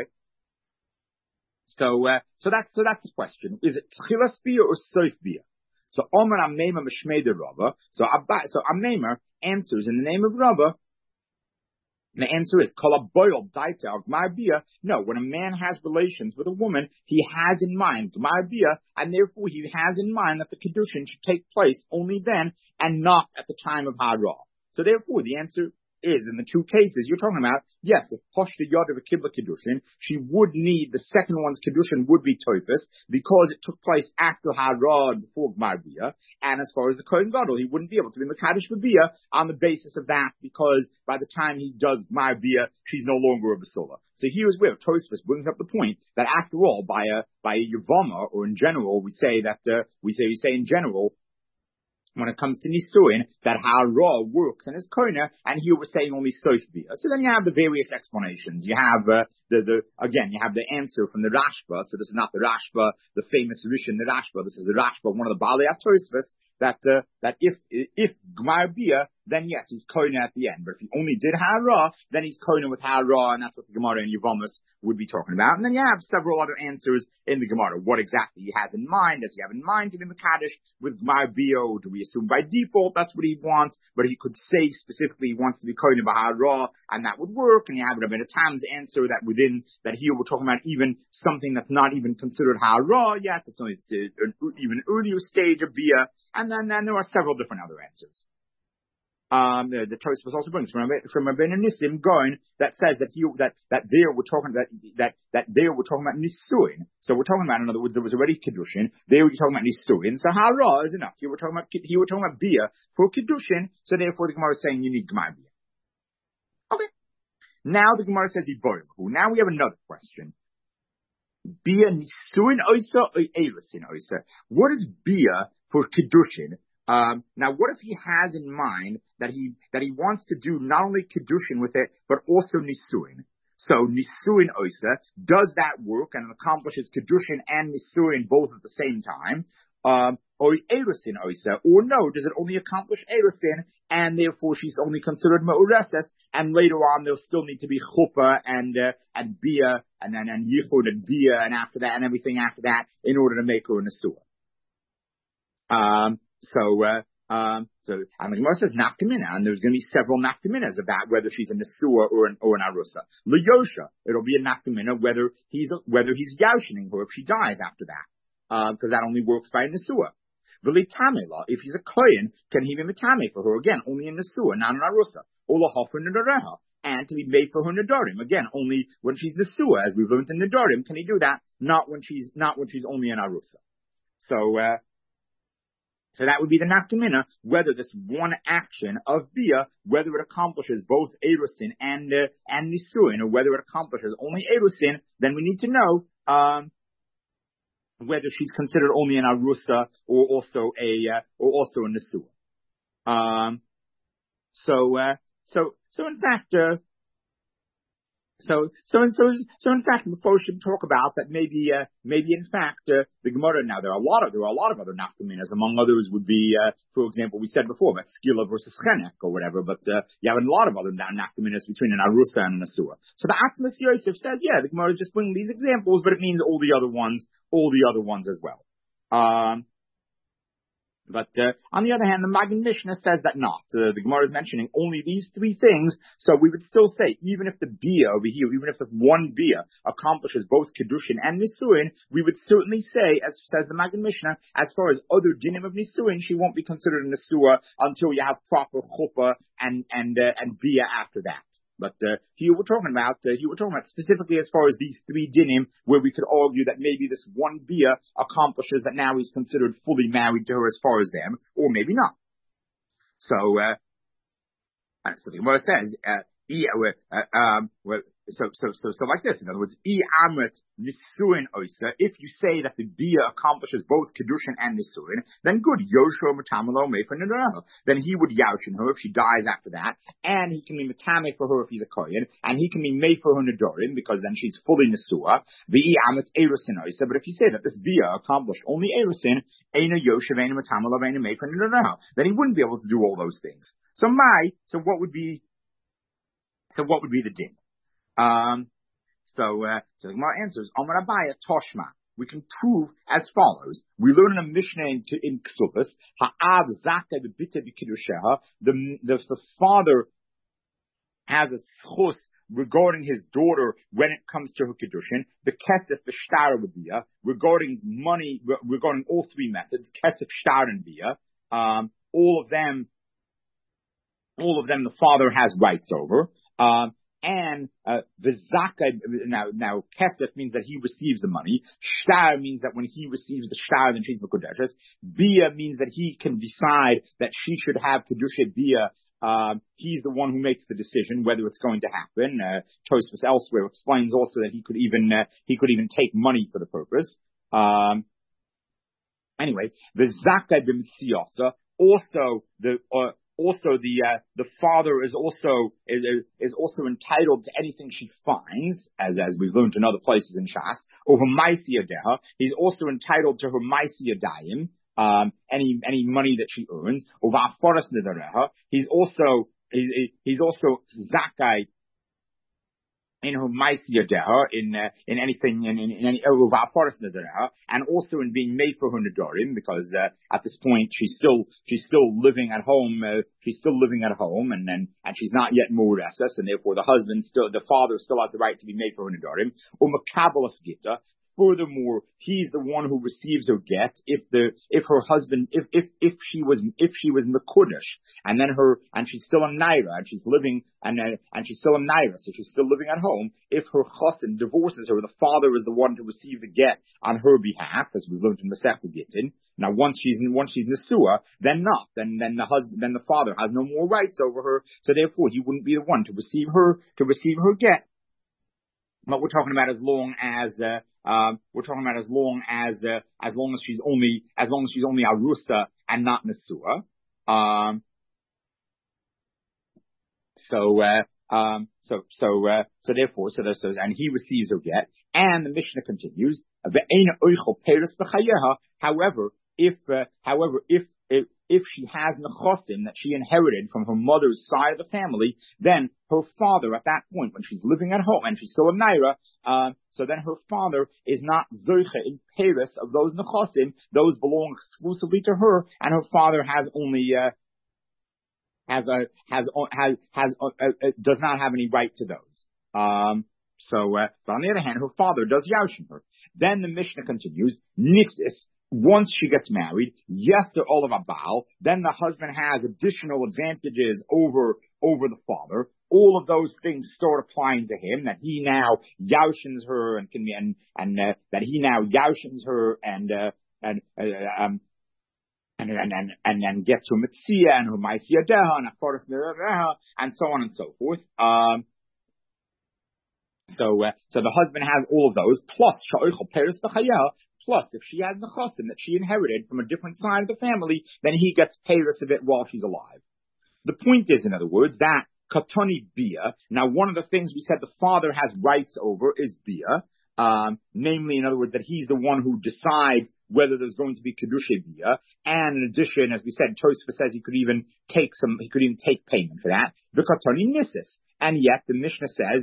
Speaker 1: so that's the question. Is it Tchilas Bia or Soif Bia? So Omer Amema Mishmei Rava. So Amema answers in the name of Rava. And the answer is Kol Aboil Daita of Gemar Bia. No, when a man has relations with a woman, he has in mind Gemar Bia, and therefore he has in mind that the kedushin should take place only then and not at the time of ha'ara. So therefore, the answer is, in the two cases you're talking about, yes, if Poshta Yod of a Kibla Kedushin, she would need, the second one's Kedushin would be Toifus, because it took place after Ha'ara and before Gemar Bia, and as far as the Kohen Gadol, he wouldn't be able to be Mekadesh with Bia on the basis of that, because by the time he does Gemar Bia, she's no longer a Basula. So here's where Tosfos brings up the point that after all, by a Yavama, or in general, we say in general, when it comes to Nisuin, that ha'ara works and is koiner, and here we're saying only soif bia. So then you have the various explanations. You have you have the answer from the Rashba. So this is not the Rashba, the famous Rishon, the Rashba. This is the Rashba, one of the Baalei HaTosfos, that if Gemar Bia, then yes, he's koiner at the end. But if he only did ha'ara, then he's koiner with ha'ara, and that's what the Gemara and Yevamos would be talking about. And then you have several other answers in the Gemara. What exactly he has in mind? Does he have in mind to be Mekadesh with Gemar Bia, or do we assume by default that's what he wants? But he could say specifically he wants to be koiner b'ha'ara, and that would work. And you have Rabbeinu Tam's answer that here we're talking about even something that's not even considered ha'ara yet. It's only an even earlier stage of Bia. And then there are several different other answers. The Tosfos also brings from Rabbeinu Nissim going that says that there we're talking about Nisuin. So we're talking about, in other words, there was already Kedushin. There we're talking about Nisuin. So ha'ara is enough. Here we're talking about Bia for Kedushin. So therefore the Gemara is saying you need Gemar Bia. Okay. Now the Gemara says Yiboilahu. Now we have another question. Bia Nisuin Oisa or Eirusin Oisa? What is Bia for Kedushin? Now, what if he has in mind that he wants to do not only Kedushin with it, but also Nisuin? So, Nisuin Oisa, does that work and accomplishes Kedushin and Nisuin both at the same time? Or Eirusin Oisa, or no, does it only accomplish Eirusin, and therefore she's only considered Me'ureses, and later on there'll still need to be Chuppah and Bia, and Yichud and Bia, and after that, and everything after that, in order to make her a Nesua. And the Gemara says nafkamina, and there's going to be several nafkaminas about whether she's a nesua or an arusa. L'yosha, it'll be a nafkamina whether he's yashining her if she dies after that, because that only works by a nesua. V'litamela, if he's a kohen, can he be mitame for her again? Only a nesua, not an arusa. Ola hofer nedareha, and to be made for her nedarim again, only when she's nesua, as we've learned in nedarim. Can he do that? Not when she's only an arusa. So that would be the nafkamina, whether this one action of Bia, whether it accomplishes both Eirusin and Nisuin, or whether it accomplishes only Eirusin, then we need to know whether she's considered only an Arusa or also a Nisua. So in fact, So in fact, before we should talk about that, maybe in fact, the Gemara, now there are a lot of other nafkaminas. Among others would be, for example, we said before, about skila versus chenek or whatever, but, you have a lot of other nafkaminas between an arusa and an asua. So the Atzmas Yosef says, yeah, the Gemara is just bringing these examples, but it means all the other ones as well. But on the other hand, the Magen Mishnah says that not. The Gemara is mentioning only these three things, so we would still say, even if the bia over here, even if the one bia accomplishes both kedushin and nisuin, we would certainly say, as says the Magen Mishnah, as far as other dinim of nisuin, she won't be considered a nisua until you have proper chuppah and bia after that. But here we're talking about specifically as far as these three dinim, where we could argue that maybe this one bia accomplishes that now he's considered fully married to her as far as them, or maybe not. So the Gemara says, so like this, in other words, if you say that the bia accomplishes both kedushin and nisuin, then good, Yoshua matamalo mefer nedarim. Then he would yauchin her if she dies after that, and he can be matame for her if he's a kohen, and he can be made for her nedarim because then she's fully nisua. But if you say that this bia accomplished only erusin, eina Yoshev eina matamalo eina mefer nedarim, then he wouldn't be able to do all those things. So what would be the din? So the Gemara answers, Amar Abaya Toshma. We can prove as follows. We learn in a Mishnah in Ksubas, Ha'av Zaka B'Bita B'Kiddusheha, the father has a schus regarding his daughter when it comes to her Kiddushin, the Kesef, the Shtar B'Bia, regarding money, regarding all three methods, Kesef, Shtar, and Bia, all of them the father has rights over. And the zakah, now kesef means that he receives the money. Shtar means that when he receives the shtar, then she's mekudeshes. Bia means that he can decide that she should have kedusha bia. He's the one who makes the decision whether it's going to happen. Tosfos elsewhere explains also that he could even take money for the purpose. Anyway, the zakah b'mitziasa, the father is also entitled to anything she finds, as we've learned in other places in Shas. Over Maisiya Deha, he's also entitled to her Maisiya Dayim, any money that she earns. Over Afaras Nedareha, he's also zakai in her Maisiya Deha, in anything, in any over Afaras Nedareha, and also in being made for her Nedarim, because at this point she's still living at home. She's still living at home, and she's not yet Mureses, and therefore the father still has the right to be made for her Nedarim. Or Makabalas Gita. Furthermore, he's the one who receives her get if her husband, if she was Mekudesh, and she's still a Naira, and she's living, and she's still a Naira, so she's still living at home. If her chassan divorces her, the father is the one to receive the get on her behalf, as we've learned in the Masechta Gittin. Now, once she's Nesua, then not. Then the father has no more rights over her, so therefore he wouldn't be the one to receive her get. But we're talking about as long as she's only arusa and not nesua. So therefore, and he receives her get, and the Mishnah continues. However, if she has nechosim that she inherited from her mother's side of the family, then her father at that point, when she's living at home and she's still a naira, so then her father is not zoiche in peris of those nechosim; those belong exclusively to her, and her father has only does not have any right to those. But on the other hand, her father does yaushim her. Then the Mishnah continues, nisis. Once she gets married, yes, Olav Abal, then the husband has additional advantages over the father. All of those things start applying to him, that he now yaushins her and that he now yaushins her and gets her mitzia and her ma'asiyah deha and afaras nereha and so on and so forth. So the husband has all of those, plus sha'oichel peres b'chayah. Plus, if she has nechosim that she inherited from a different side of the family, then he gets peres of it while she's alive. The point is, in other words, that Katoni bia. Now, one of the things we said the father has rights over is bia. Namely, in other words, that he's the one who decides whether there's going to be kedusha bia. And in addition, as we said, Tosfos says he could even take payment for that. The katoni nisis. And yet the Mishnah says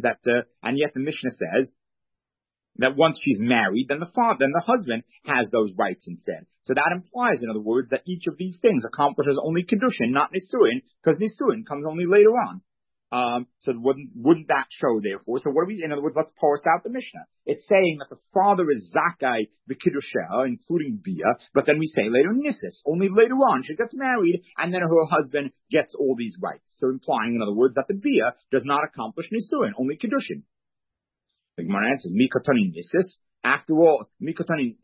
Speaker 1: that once she's married, then the husband has those rights instead. So that implies, in other words, that each of these things accomplishes only kedushin, not nisuin, because nisuin comes only later on. So wouldn't that show, therefore? So what do we, in other words, let's parse out the Mishnah. It's saying that the father is zakai b'kiddusha, including bia, but then we say later nisis, only later on she gets married, and then her husband gets all these rights. So implying, in other words, that the bia does not accomplish nisuin, only kedushin. The Gemara answers, mikatani nisis. After all, ki katani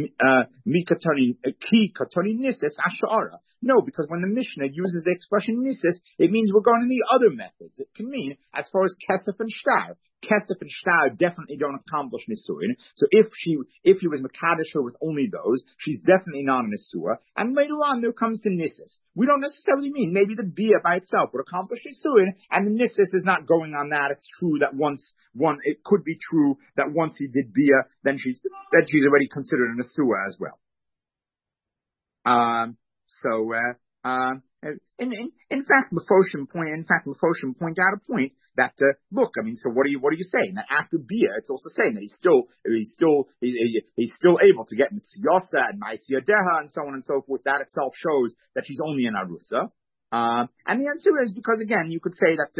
Speaker 1: nisis ashara. No, because when the Mishnah uses the expression nisis, it means we're going in the other methods. It can mean as far as kesef and shtar. Kesef and shtar definitely don't accomplish nisuin. So if he was mekadosh her with only those, she's definitely not a nisua. And later on there comes to nisis. We don't necessarily mean maybe the bia by itself would accomplish nisuin, and the nisis is not going on that. It's true that it could be true that once he did bia, then she's already considered a nisua as well. In fact, Mefoshim point out a point that look, I mean, so what are you saying? That after bia, it's also saying that he's still able to get mitziyosa and ma'asiyah deha and so on and so forth. That itself shows that she's only an arusa. And the answer is because again, you could say that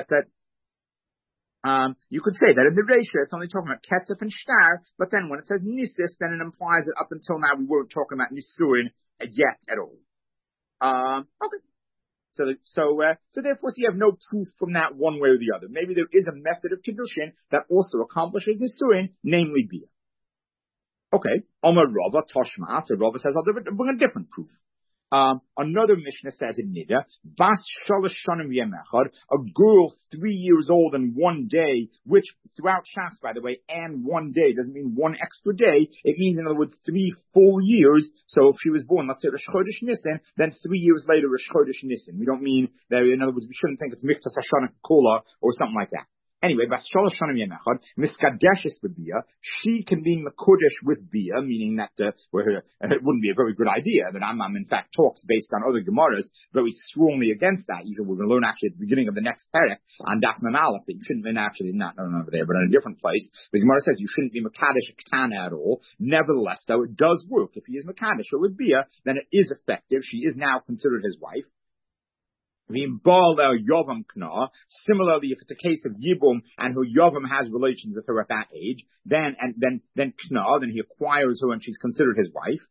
Speaker 1: you could say that in the ratio it's only talking about kesef and shtar, but then when it says nisis, then it implies that up until now we weren't talking about nisuin yet at all. Okay. So therefore, you have no proof from that one way or the other. Maybe there is a method of kiddushin that also accomplishes nisuin, namely bia. Okay. Omer Rava Toshma. So Rava says, I'll bring a different proof. Another Mishnah says in Nida, Bas Shalosh Shanim Yemechad, a girl 3 years old and 1 day, which throughout Shas, by the way, and 1 day doesn't mean one extra day. It means, in other words, 3 full years. So if she was born, let's say Rosh Chodesh Nisan, then 3 years later Rosh Chodesh Nisan. We don't mean that, in other words, we shouldn't think it's Miktas Hashanah Kola or something like that. Anyway, Bas Shalosh Shanim Yemechad, Miskadeshes b'bia, she can be Makodesh with bia, meaning that it wouldn't be a very good idea. That Rambam, in fact, talks based on other Gemaras very strongly against that. We're going to learn actually at the beginning of the next parak on Daf Mem Aleph that you shouldn't be not over there, but in a different place. The Gemara says you shouldn't be Makadesh Ketana at all. Nevertheless, though, it does work. If he is Makadesh or with bia, then it is effective. She is now considered his wife. Similarly, if it's a case of Yibum and who Yovam has relations with her at that age, then Kna, then he acquires her and she's considered his wife.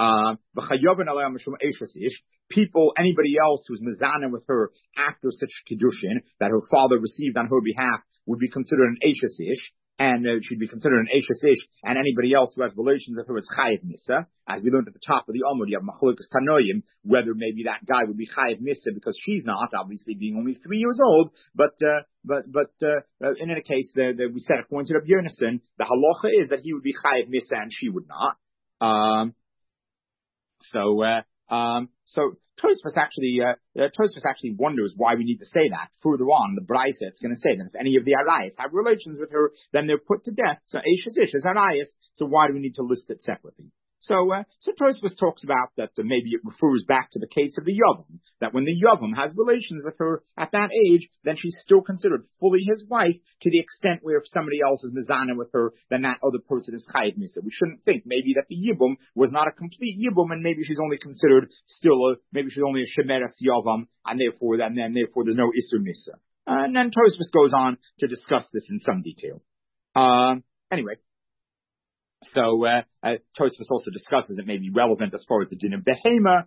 Speaker 1: People, anybody else who's mezana with her after such kiddushin that her father received on her behalf would be considered an Eishes Ish. And she'd be considered an Eishes Ish, and anybody else who has relations with her is Chayiv Misa. As we learned at the top of the Amud, you have Machlokas Tanoim, whether maybe that guy would be Chayiv Misa because she's not, obviously being only 3 years old. But in any case, we said according to Rabbi Yonason, the halacha is that he would be Chayiv Misa and she would not. So Tosfos actually wonders why we need to say that. Further on, the Braisa, it's going to say that if any of the Arayas have relations with her, then they're put to death. So Eishes Ish is Arayas, so why do we need to list it separately? So Tosfos talks about that maybe it refers back to the case of the Yavam, that when the Yavam has relations with her at that age, then she's still considered fully his wife to the extent where if somebody else is mizana with her, then that other person is Chayiv Misa. We shouldn't think maybe that the Yibum was not a complete Yibum and maybe she's only considered maybe she's only a Shemeres Yavam and therefore there's no Isur Misa. And then Tosfos goes on to discuss this in some detail. Anyway. So Tosfos also discusses it may be relevant as far as the din of behema.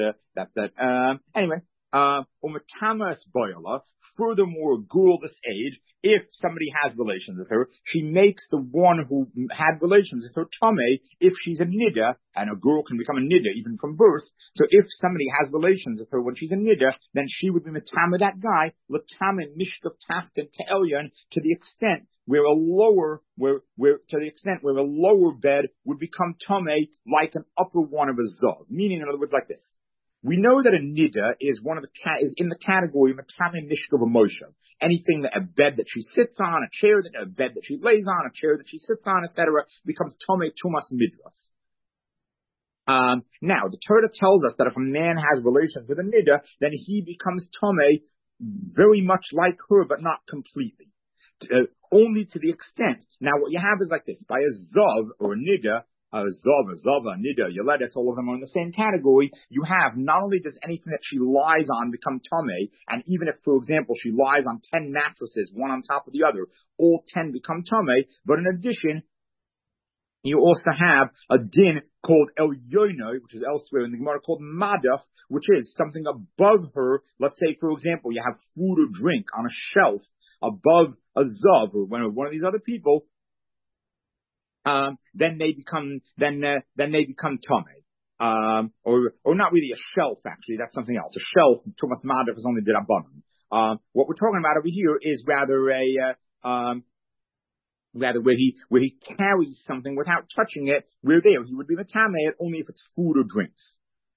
Speaker 1: Umatamas boyala. Furthermore, a girl this age, if somebody has relations with her, she makes the one who had relations with her tameh if she's a nida, and a girl can become a nida even from birth. So if somebody has relations with her when she's a nida, then she would be matama that guy, latama mishkav taftin te'elyon, to the extent where a lower bed would become tameh like an upper one of a zav. Meaning, in other words, like this. We know that a nida is is in the category of a tamei mishkav Moshe. Anything that a bed that she sits on, a bed that she lays on, a chair that she sits on, etc., becomes tomei tumas midras. Now, the Torah tells us that if a man has relations with a nida, then he becomes tomei very much like her, but not completely. Only to the extent. Now, what you have is like this: by a zav or a nida, a zava, nida, Yeledes, all of them are in the same category. You have, not only does anything that she lies on become tomei, and even if, for example, she lies on 10 mattresses, one on top of the other, all 10 become tomei, but in addition, you also have a din called El Yono, which is elsewhere in the Gemara called Madaf, which is something above her. Let's say, for example, you have food or drink on a shelf above a zav or one of these other people. Then they become tomei. Or not really a shelf, actually. That's something else. A shelf, Tumas Madaf, is only dirabanan. What we're talking about over here is rather where he carries something without touching it. Where there he would be metamei it only if it's food or drinks.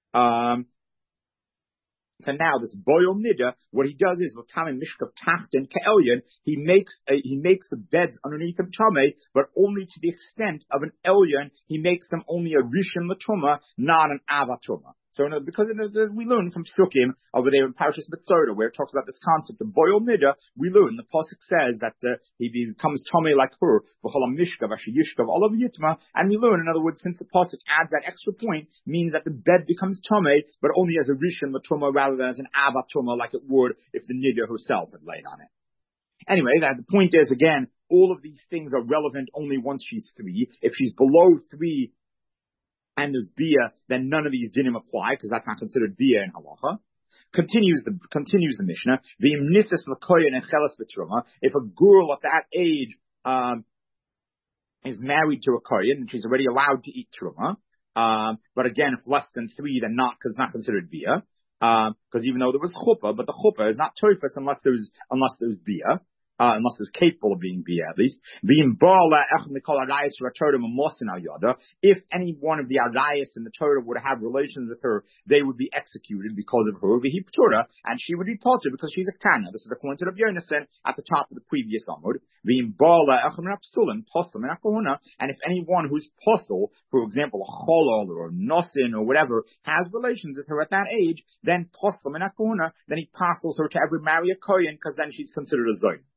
Speaker 1: So now this boil nida, what he does is l'tamei mishkav tachtin ke'elyon. He makes the beds underneath him tamei, but only to the extent of an elyon. He makes them only a rishon l'tuma, not an avatuma. So because we learn from Psukim over there in Parashas Betzorah, where it talks about this concept of boil nida, we learn the pasuk says that he becomes tomei like her, v'cholam mishkav asher yishkav olav yitma, and we learn, in other words, since the pasuk adds that extra point, means that the bed becomes tomei, but only as a rishon l'tuma rather than as an avatuma like it would if the nida herself had laid on it. Anyway, the point is, again, all of these things are relevant only once she's 3. If she's below 3, and there's bia, then none of these dinim apply, because that's not considered bia in halacha. Continues the Mishnah. V'im nisis l'koyin and chelas b'truma. If a girl at that age is married to a koyin, and she's already allowed to eat truma, but again, if less than 3, then not, because it's not considered bia. Because even though there was chuppah, but the chuppah is not toifus unless there's bia. Unless it's capable of being bia at least. If any one of the arayas in the Torah would have relations with her, they would be executed because of her, and she would be potter because she's a kana. This is according to Rabbi Yonasan at the top of the previous Amud. And if anyone who's posel, for example, a cholol or a nosin or whatever, has relations with her at that age, then then he passes her to ever marry a kohen, because then she's considered a zoyin.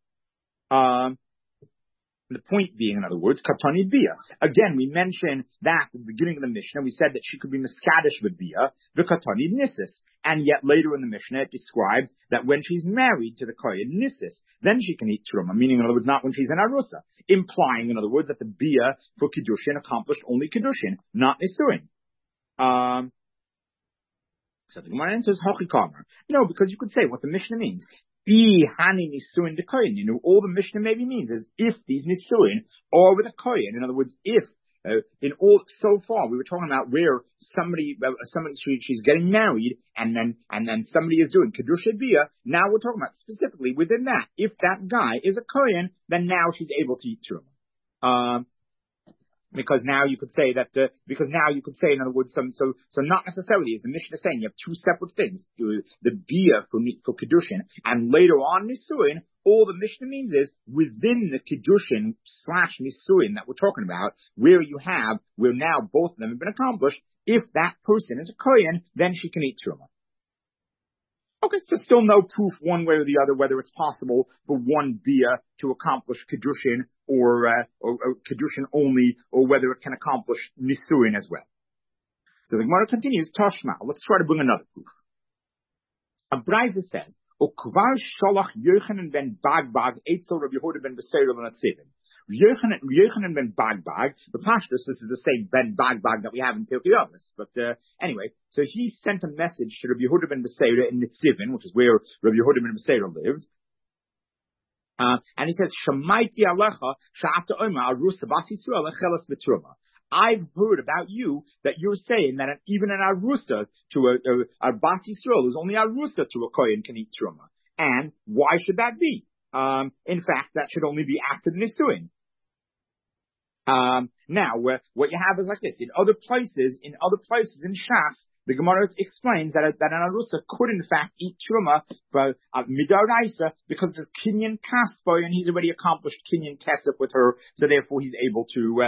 Speaker 1: The point being, in other words, katani bia. Again, we mentioned that at the beginning of the Mishnah, we said that she could be miskadish with bia, the katani nisis. And yet later in the Mishnah, it described that when she's married to the kohen nisis, then she can eat truma, meaning, in other words, not when she's in arusa. Implying, in other words, that the bia for kiddushin accomplished only kiddushin, not nisuin. So the Gemara answers, Hochikamer. No, because you could say what the Mishnah means. All the Mishnah maybe means is if these nisuin are with a kohen. In other words, if so far we were talking about where somebody she's getting married and then somebody is doing kedusha bia. Now we're talking about specifically within that. If that guy is a kohen, then now she's able to eat truma. Because now you could say, in other words, so not necessarily is the Mishnah saying you have two separate things, the bia for Kiddushin, and later on Nisuin. All the Mishnah means is within the Kiddushin / Nisuin that we're talking about, where now both of them have been accomplished, if that person is a Kohen, then she can eat Truma. Okay, so still no proof one way or the other whether it's possible for one bia to accomplish Kiddushin or Kiddushin only, or whether it can accomplish Nisuin as well. So the Gemara continues, Tashma. Let's try to bring another proof. A Brisa says, Ukvar sholach Yochanan ben Bagbag Eitzel Rabbi Yehuda ben Beseir l'Natzivin. Yochanan ben Bagbag, the Pashtus, this is the same ben Bagbag that we have in Pirkei Avos. But anyway, so he sent a message to Rabbi Yehuda ben Beseir in Nitzivin, which is where Rabbi Yehuda ben Beseir lived. And he says, Shamaiti alecha sha'ata oima arusa bas Yisrael echelas b'truma. I've heard about you that you're saying that even an arusa to a bas Yisrael, who's only arusa to a kohen, can eat truma. And why should that be? In fact, that should only be after the nisuin. Now, what you have is like this. In other places in Shas, the Gemara explains that an arusa could in fact eat truma for midaraisa because it's kinyan kaspo, and he's already accomplished kinyan kesef with her, so therefore she's able to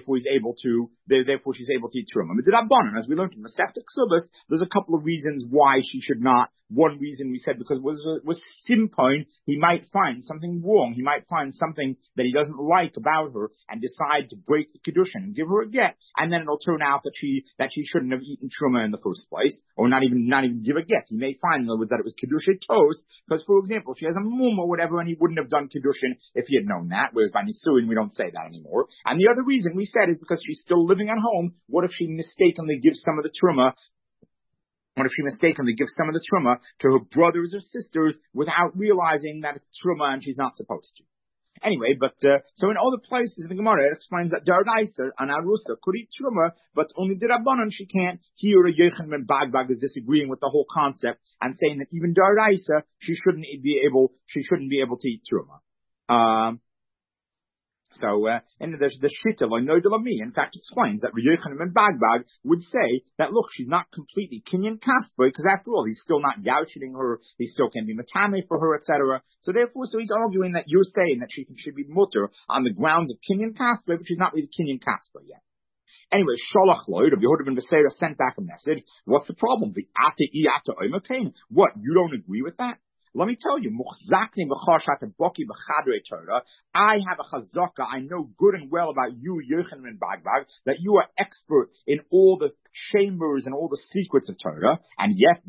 Speaker 1: eat truma. Midrabanan, as we learned in Masechta Ksubas, there's a couple of reasons why she should not. One reason we said because was simpon, he might find something wrong. He might find something that he doesn't like about her and decide to break the kedushin and give her a get, and then it'll turn out that she shouldn't have eaten truma in the first place, or not even give a get. He may find that it was kedushin toast, because for example, she has a mum or whatever, and he wouldn't have done kedushin if he had known that. Whereas by nisuin we don't say that anymore. And the other reason we said is because she's still living at home. What if she mistakenly gives some of the truma? What if she mistakenly gives some of the truma to her brothers or sisters without realizing that it's truma and she's not supposed to? Anyway, so in other places in the Gemara it explains that Dardaisa and Arusa could eat truma, but only Dirabanan she can't. Here a Yochanan ben Bagbag is disagreeing with the whole concept and saying that even Dardaisa she shouldn't be able to eat truma. And the Shita Loinodalami, in fact, explains that Yochanan ben Bagbag would say that, look, she's not completely Kinyan Kaspa, because after all, he's still not gouching her, he still can be Matame for her, etc. So he's arguing that you're saying that she should be mutter on the grounds of Kinyan Kaspa, but she's not really Kinyan Kaspa yet. Anyway, Sholach Lloyd of Yehuda ben Beseira sent back a message. What's the problem? The Ate Iata Oimatain. What, you don't agree with that? Let me tell you, I have a chazaka, I know good and well about you, Yochanan ben Bagbag, that you are expert in all the chambers and all the secrets of Torah, and yet,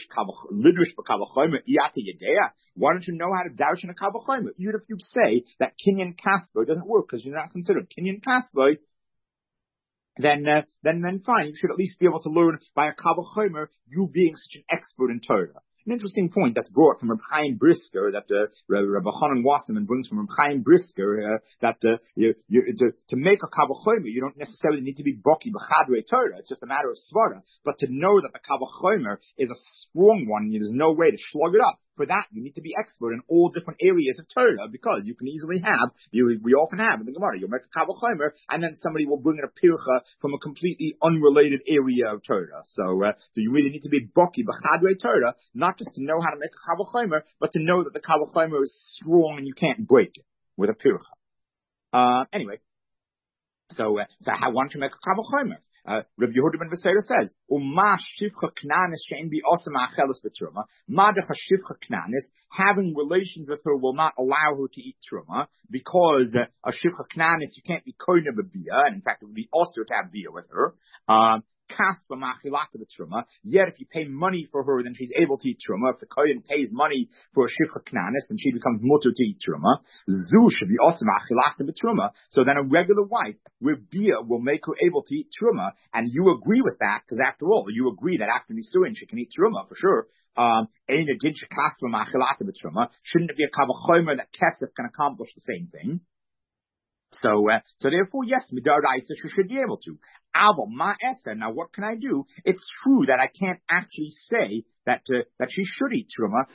Speaker 1: why don't you know how to douche in a kavachomer? Even if you say that Kinyan Kasbo doesn't work, because you're not considered Kinyan Kasbo, then fine, you should at least be able to learn by a kavachomer, you being such an expert in Torah. An interesting point that's brought from Reb Chaim Brisker, that Rabbi Hanan Wasserman brings from Reb Chaim Brisker, that to make a kavachomer, you don't necessarily need to be boki b'chadrei Torah. It's just a matter of svara. But to know that the kavachomer is a strong one, there's no way to slug it up. For that, you need to be expert in all different areas of Torah, because you can easily we often have in the Gemara, you'll make a kavachomer, and then somebody will bring in a pircha from a completely unrelated area of Torah. So you really need to be boki b'chadrei Torah, not just to know how to make a kavachomer, but to know that the kavachomer is strong and you can't break it with a pircha. Anyway, so why don't you make a kavachomer? Rabbi Yehuda ben Beseira says, "Uma shivcha knanis she'en bi osam acheles b'truma." Madacha shivcha knanis, having relations with her will not allow her to eat truma, because a shivcha knanis you can't be koine b'bia, and in fact it would be also to have bia with her. Kaspa machilata b'truma. Yet if you pay money for her, then she's able to eat truma. If the kohen pays money for a shivcha knanis, then she becomes mutter to eat truma. Zu should be also machilata b'truma. So then a regular wife with bia will make her able to eat truma, and you agree with that, because after all, you agree that after nisuin she can eat truma for sure. Shouldn't it be a kavachomer that kesef can accomplish the same thing? So therefore, yes, midaraisa she should be able to. Abel ma esa. Now, what can I do? It's true that I can't actually say that she should eat truma.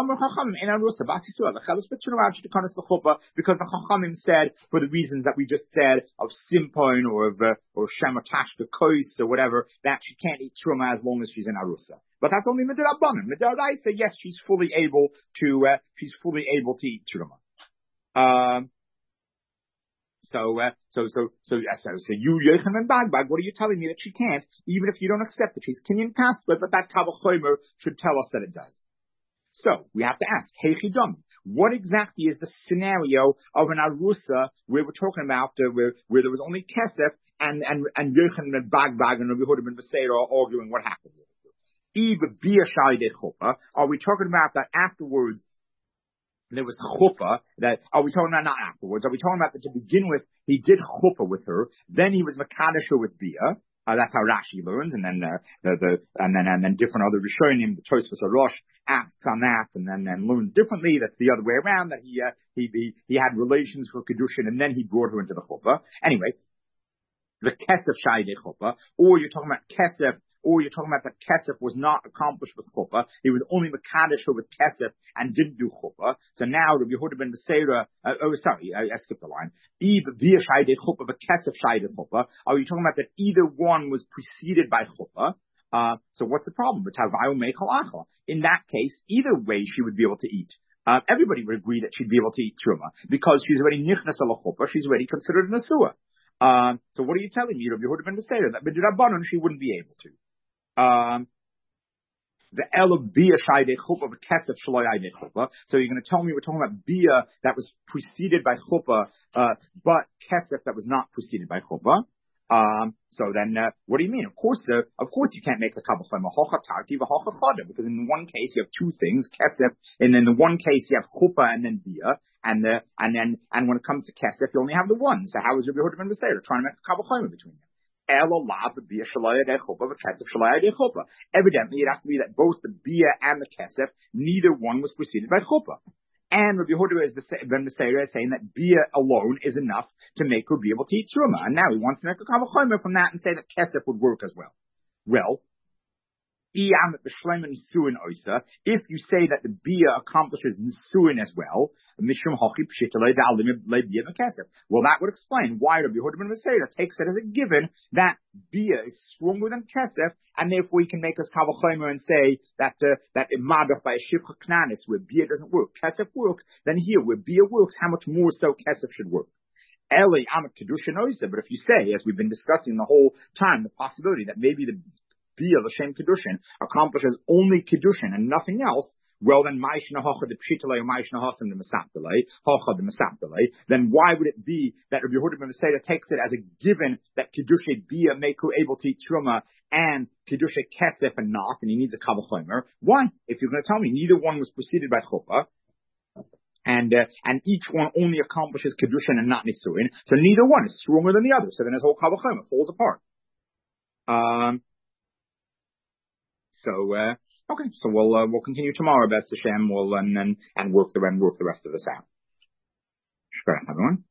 Speaker 1: Because the chachamim said, for the reasons that we just said of simpon or shematashka kois or whatever, that she can't eat truma as long as she's in arusa. But that's only midarabanan. Midaraisa, yes, she's fully able to eat truma. So you, Yochanan ben Bagbag, what are you telling me that she can't, even if you don't accept that she's Kinyan Kaspa, but that kavachomer should tell us that it does. So, we have to ask, Heichidom, what exactly is the scenario of an Arusa where we're talking about, where there was only Kesef, and Yochanan ben Bagbag and Rabbi Yehuda ben Beseira are arguing what happens? Are we talking about that afterwards there was chuppah? That are we talking about not afterwards? Are we talking about that to begin with he did chuppah with her, then he was makadosh her with bia? That's how Rashi learns, and then then different other Rishonim, the Tosfos Arosh asks on that, and then learns differently. That's the other way around, that he had relations for kedushin, and then he brought her into the chuppah. Anyway, the kesef shaydei chuppah, or you're talking about kesef. Or you're talking about that Kesef was not accomplished with Chuppah. He was only Mekadosh with Kesef and didn't do Chuppah. So now Rabbi Yehuda ben Beseira, I skipped the line. Either via Shaydei Chuppah, but Kesef Shaydei Chuppah. Are you talking about that either one was preceded by Chuppah? So what's the problem? In that case, either way she would be able to eat. Everybody would agree that she'd be able to eat truma because she's already nichnas al chuppah, she's already considered an asua. So what are you telling me? Rabbi Yehuda ben Beseira that b'dirabbanan she wouldn't be able to. The el of bia shaydei chuppah v'kesef shaloi aydei chuppah. So you're going to tell me we're talking about bia that was preceded by chuppah, but kesef that was not preceded by chuppah. So then, what do you mean? Of course you can't make a kabbalah hocha tarti v'hocha chada, because in one case you have two things, kesef, and in the one case you have chuppah and then bia, and when it comes to kesef, you only have the one. So how is Rabbi Yehuda ben Beseira trying to make a kabbalah between them? Evidently, it has to be that both the bia and the kesef, neither one was preceded by chuppah. And Rabbi Yehuda ben Beseira is saying that bia alone is enough to make her be able to eat truma. And now he wants to make a kavachomer from that and say that kesef would work as well. Well, if you say that the bia accomplishes nisuin as well, well, that would explain why Rabbi Yehuda ben Beseira takes it as a given that bia is stronger than kesef, and therefore we can make us kavachomer and say that imadach by a shivcha knanis where bia doesn't work, kesef works. Then here where bia works, how much more so kesef should work? But if you say, as we've been discussing the whole time, the possibility that maybe the bia l'shem kedushin accomplishes only kedushin and nothing else, well then ma'ishna hocha de pshitale or ma'ishna hosam de mesaptale, hocha de mesaptale, then why would it be that Rabbi Yehuda ben Beseira takes it as a given that kedushay bia make her able to eat truma and kedushay kesef and not, and he needs a kavachomer? Why? If you're going to tell me neither one was preceded by chuppah, and each one only accomplishes kedushin and not nisuin, so neither one is stronger than the other. So then his whole kavachomer falls apart. Okay, so we'll continue tomorrow, B'ez Hashem, and work the rest of this out. Shkirach, everyone.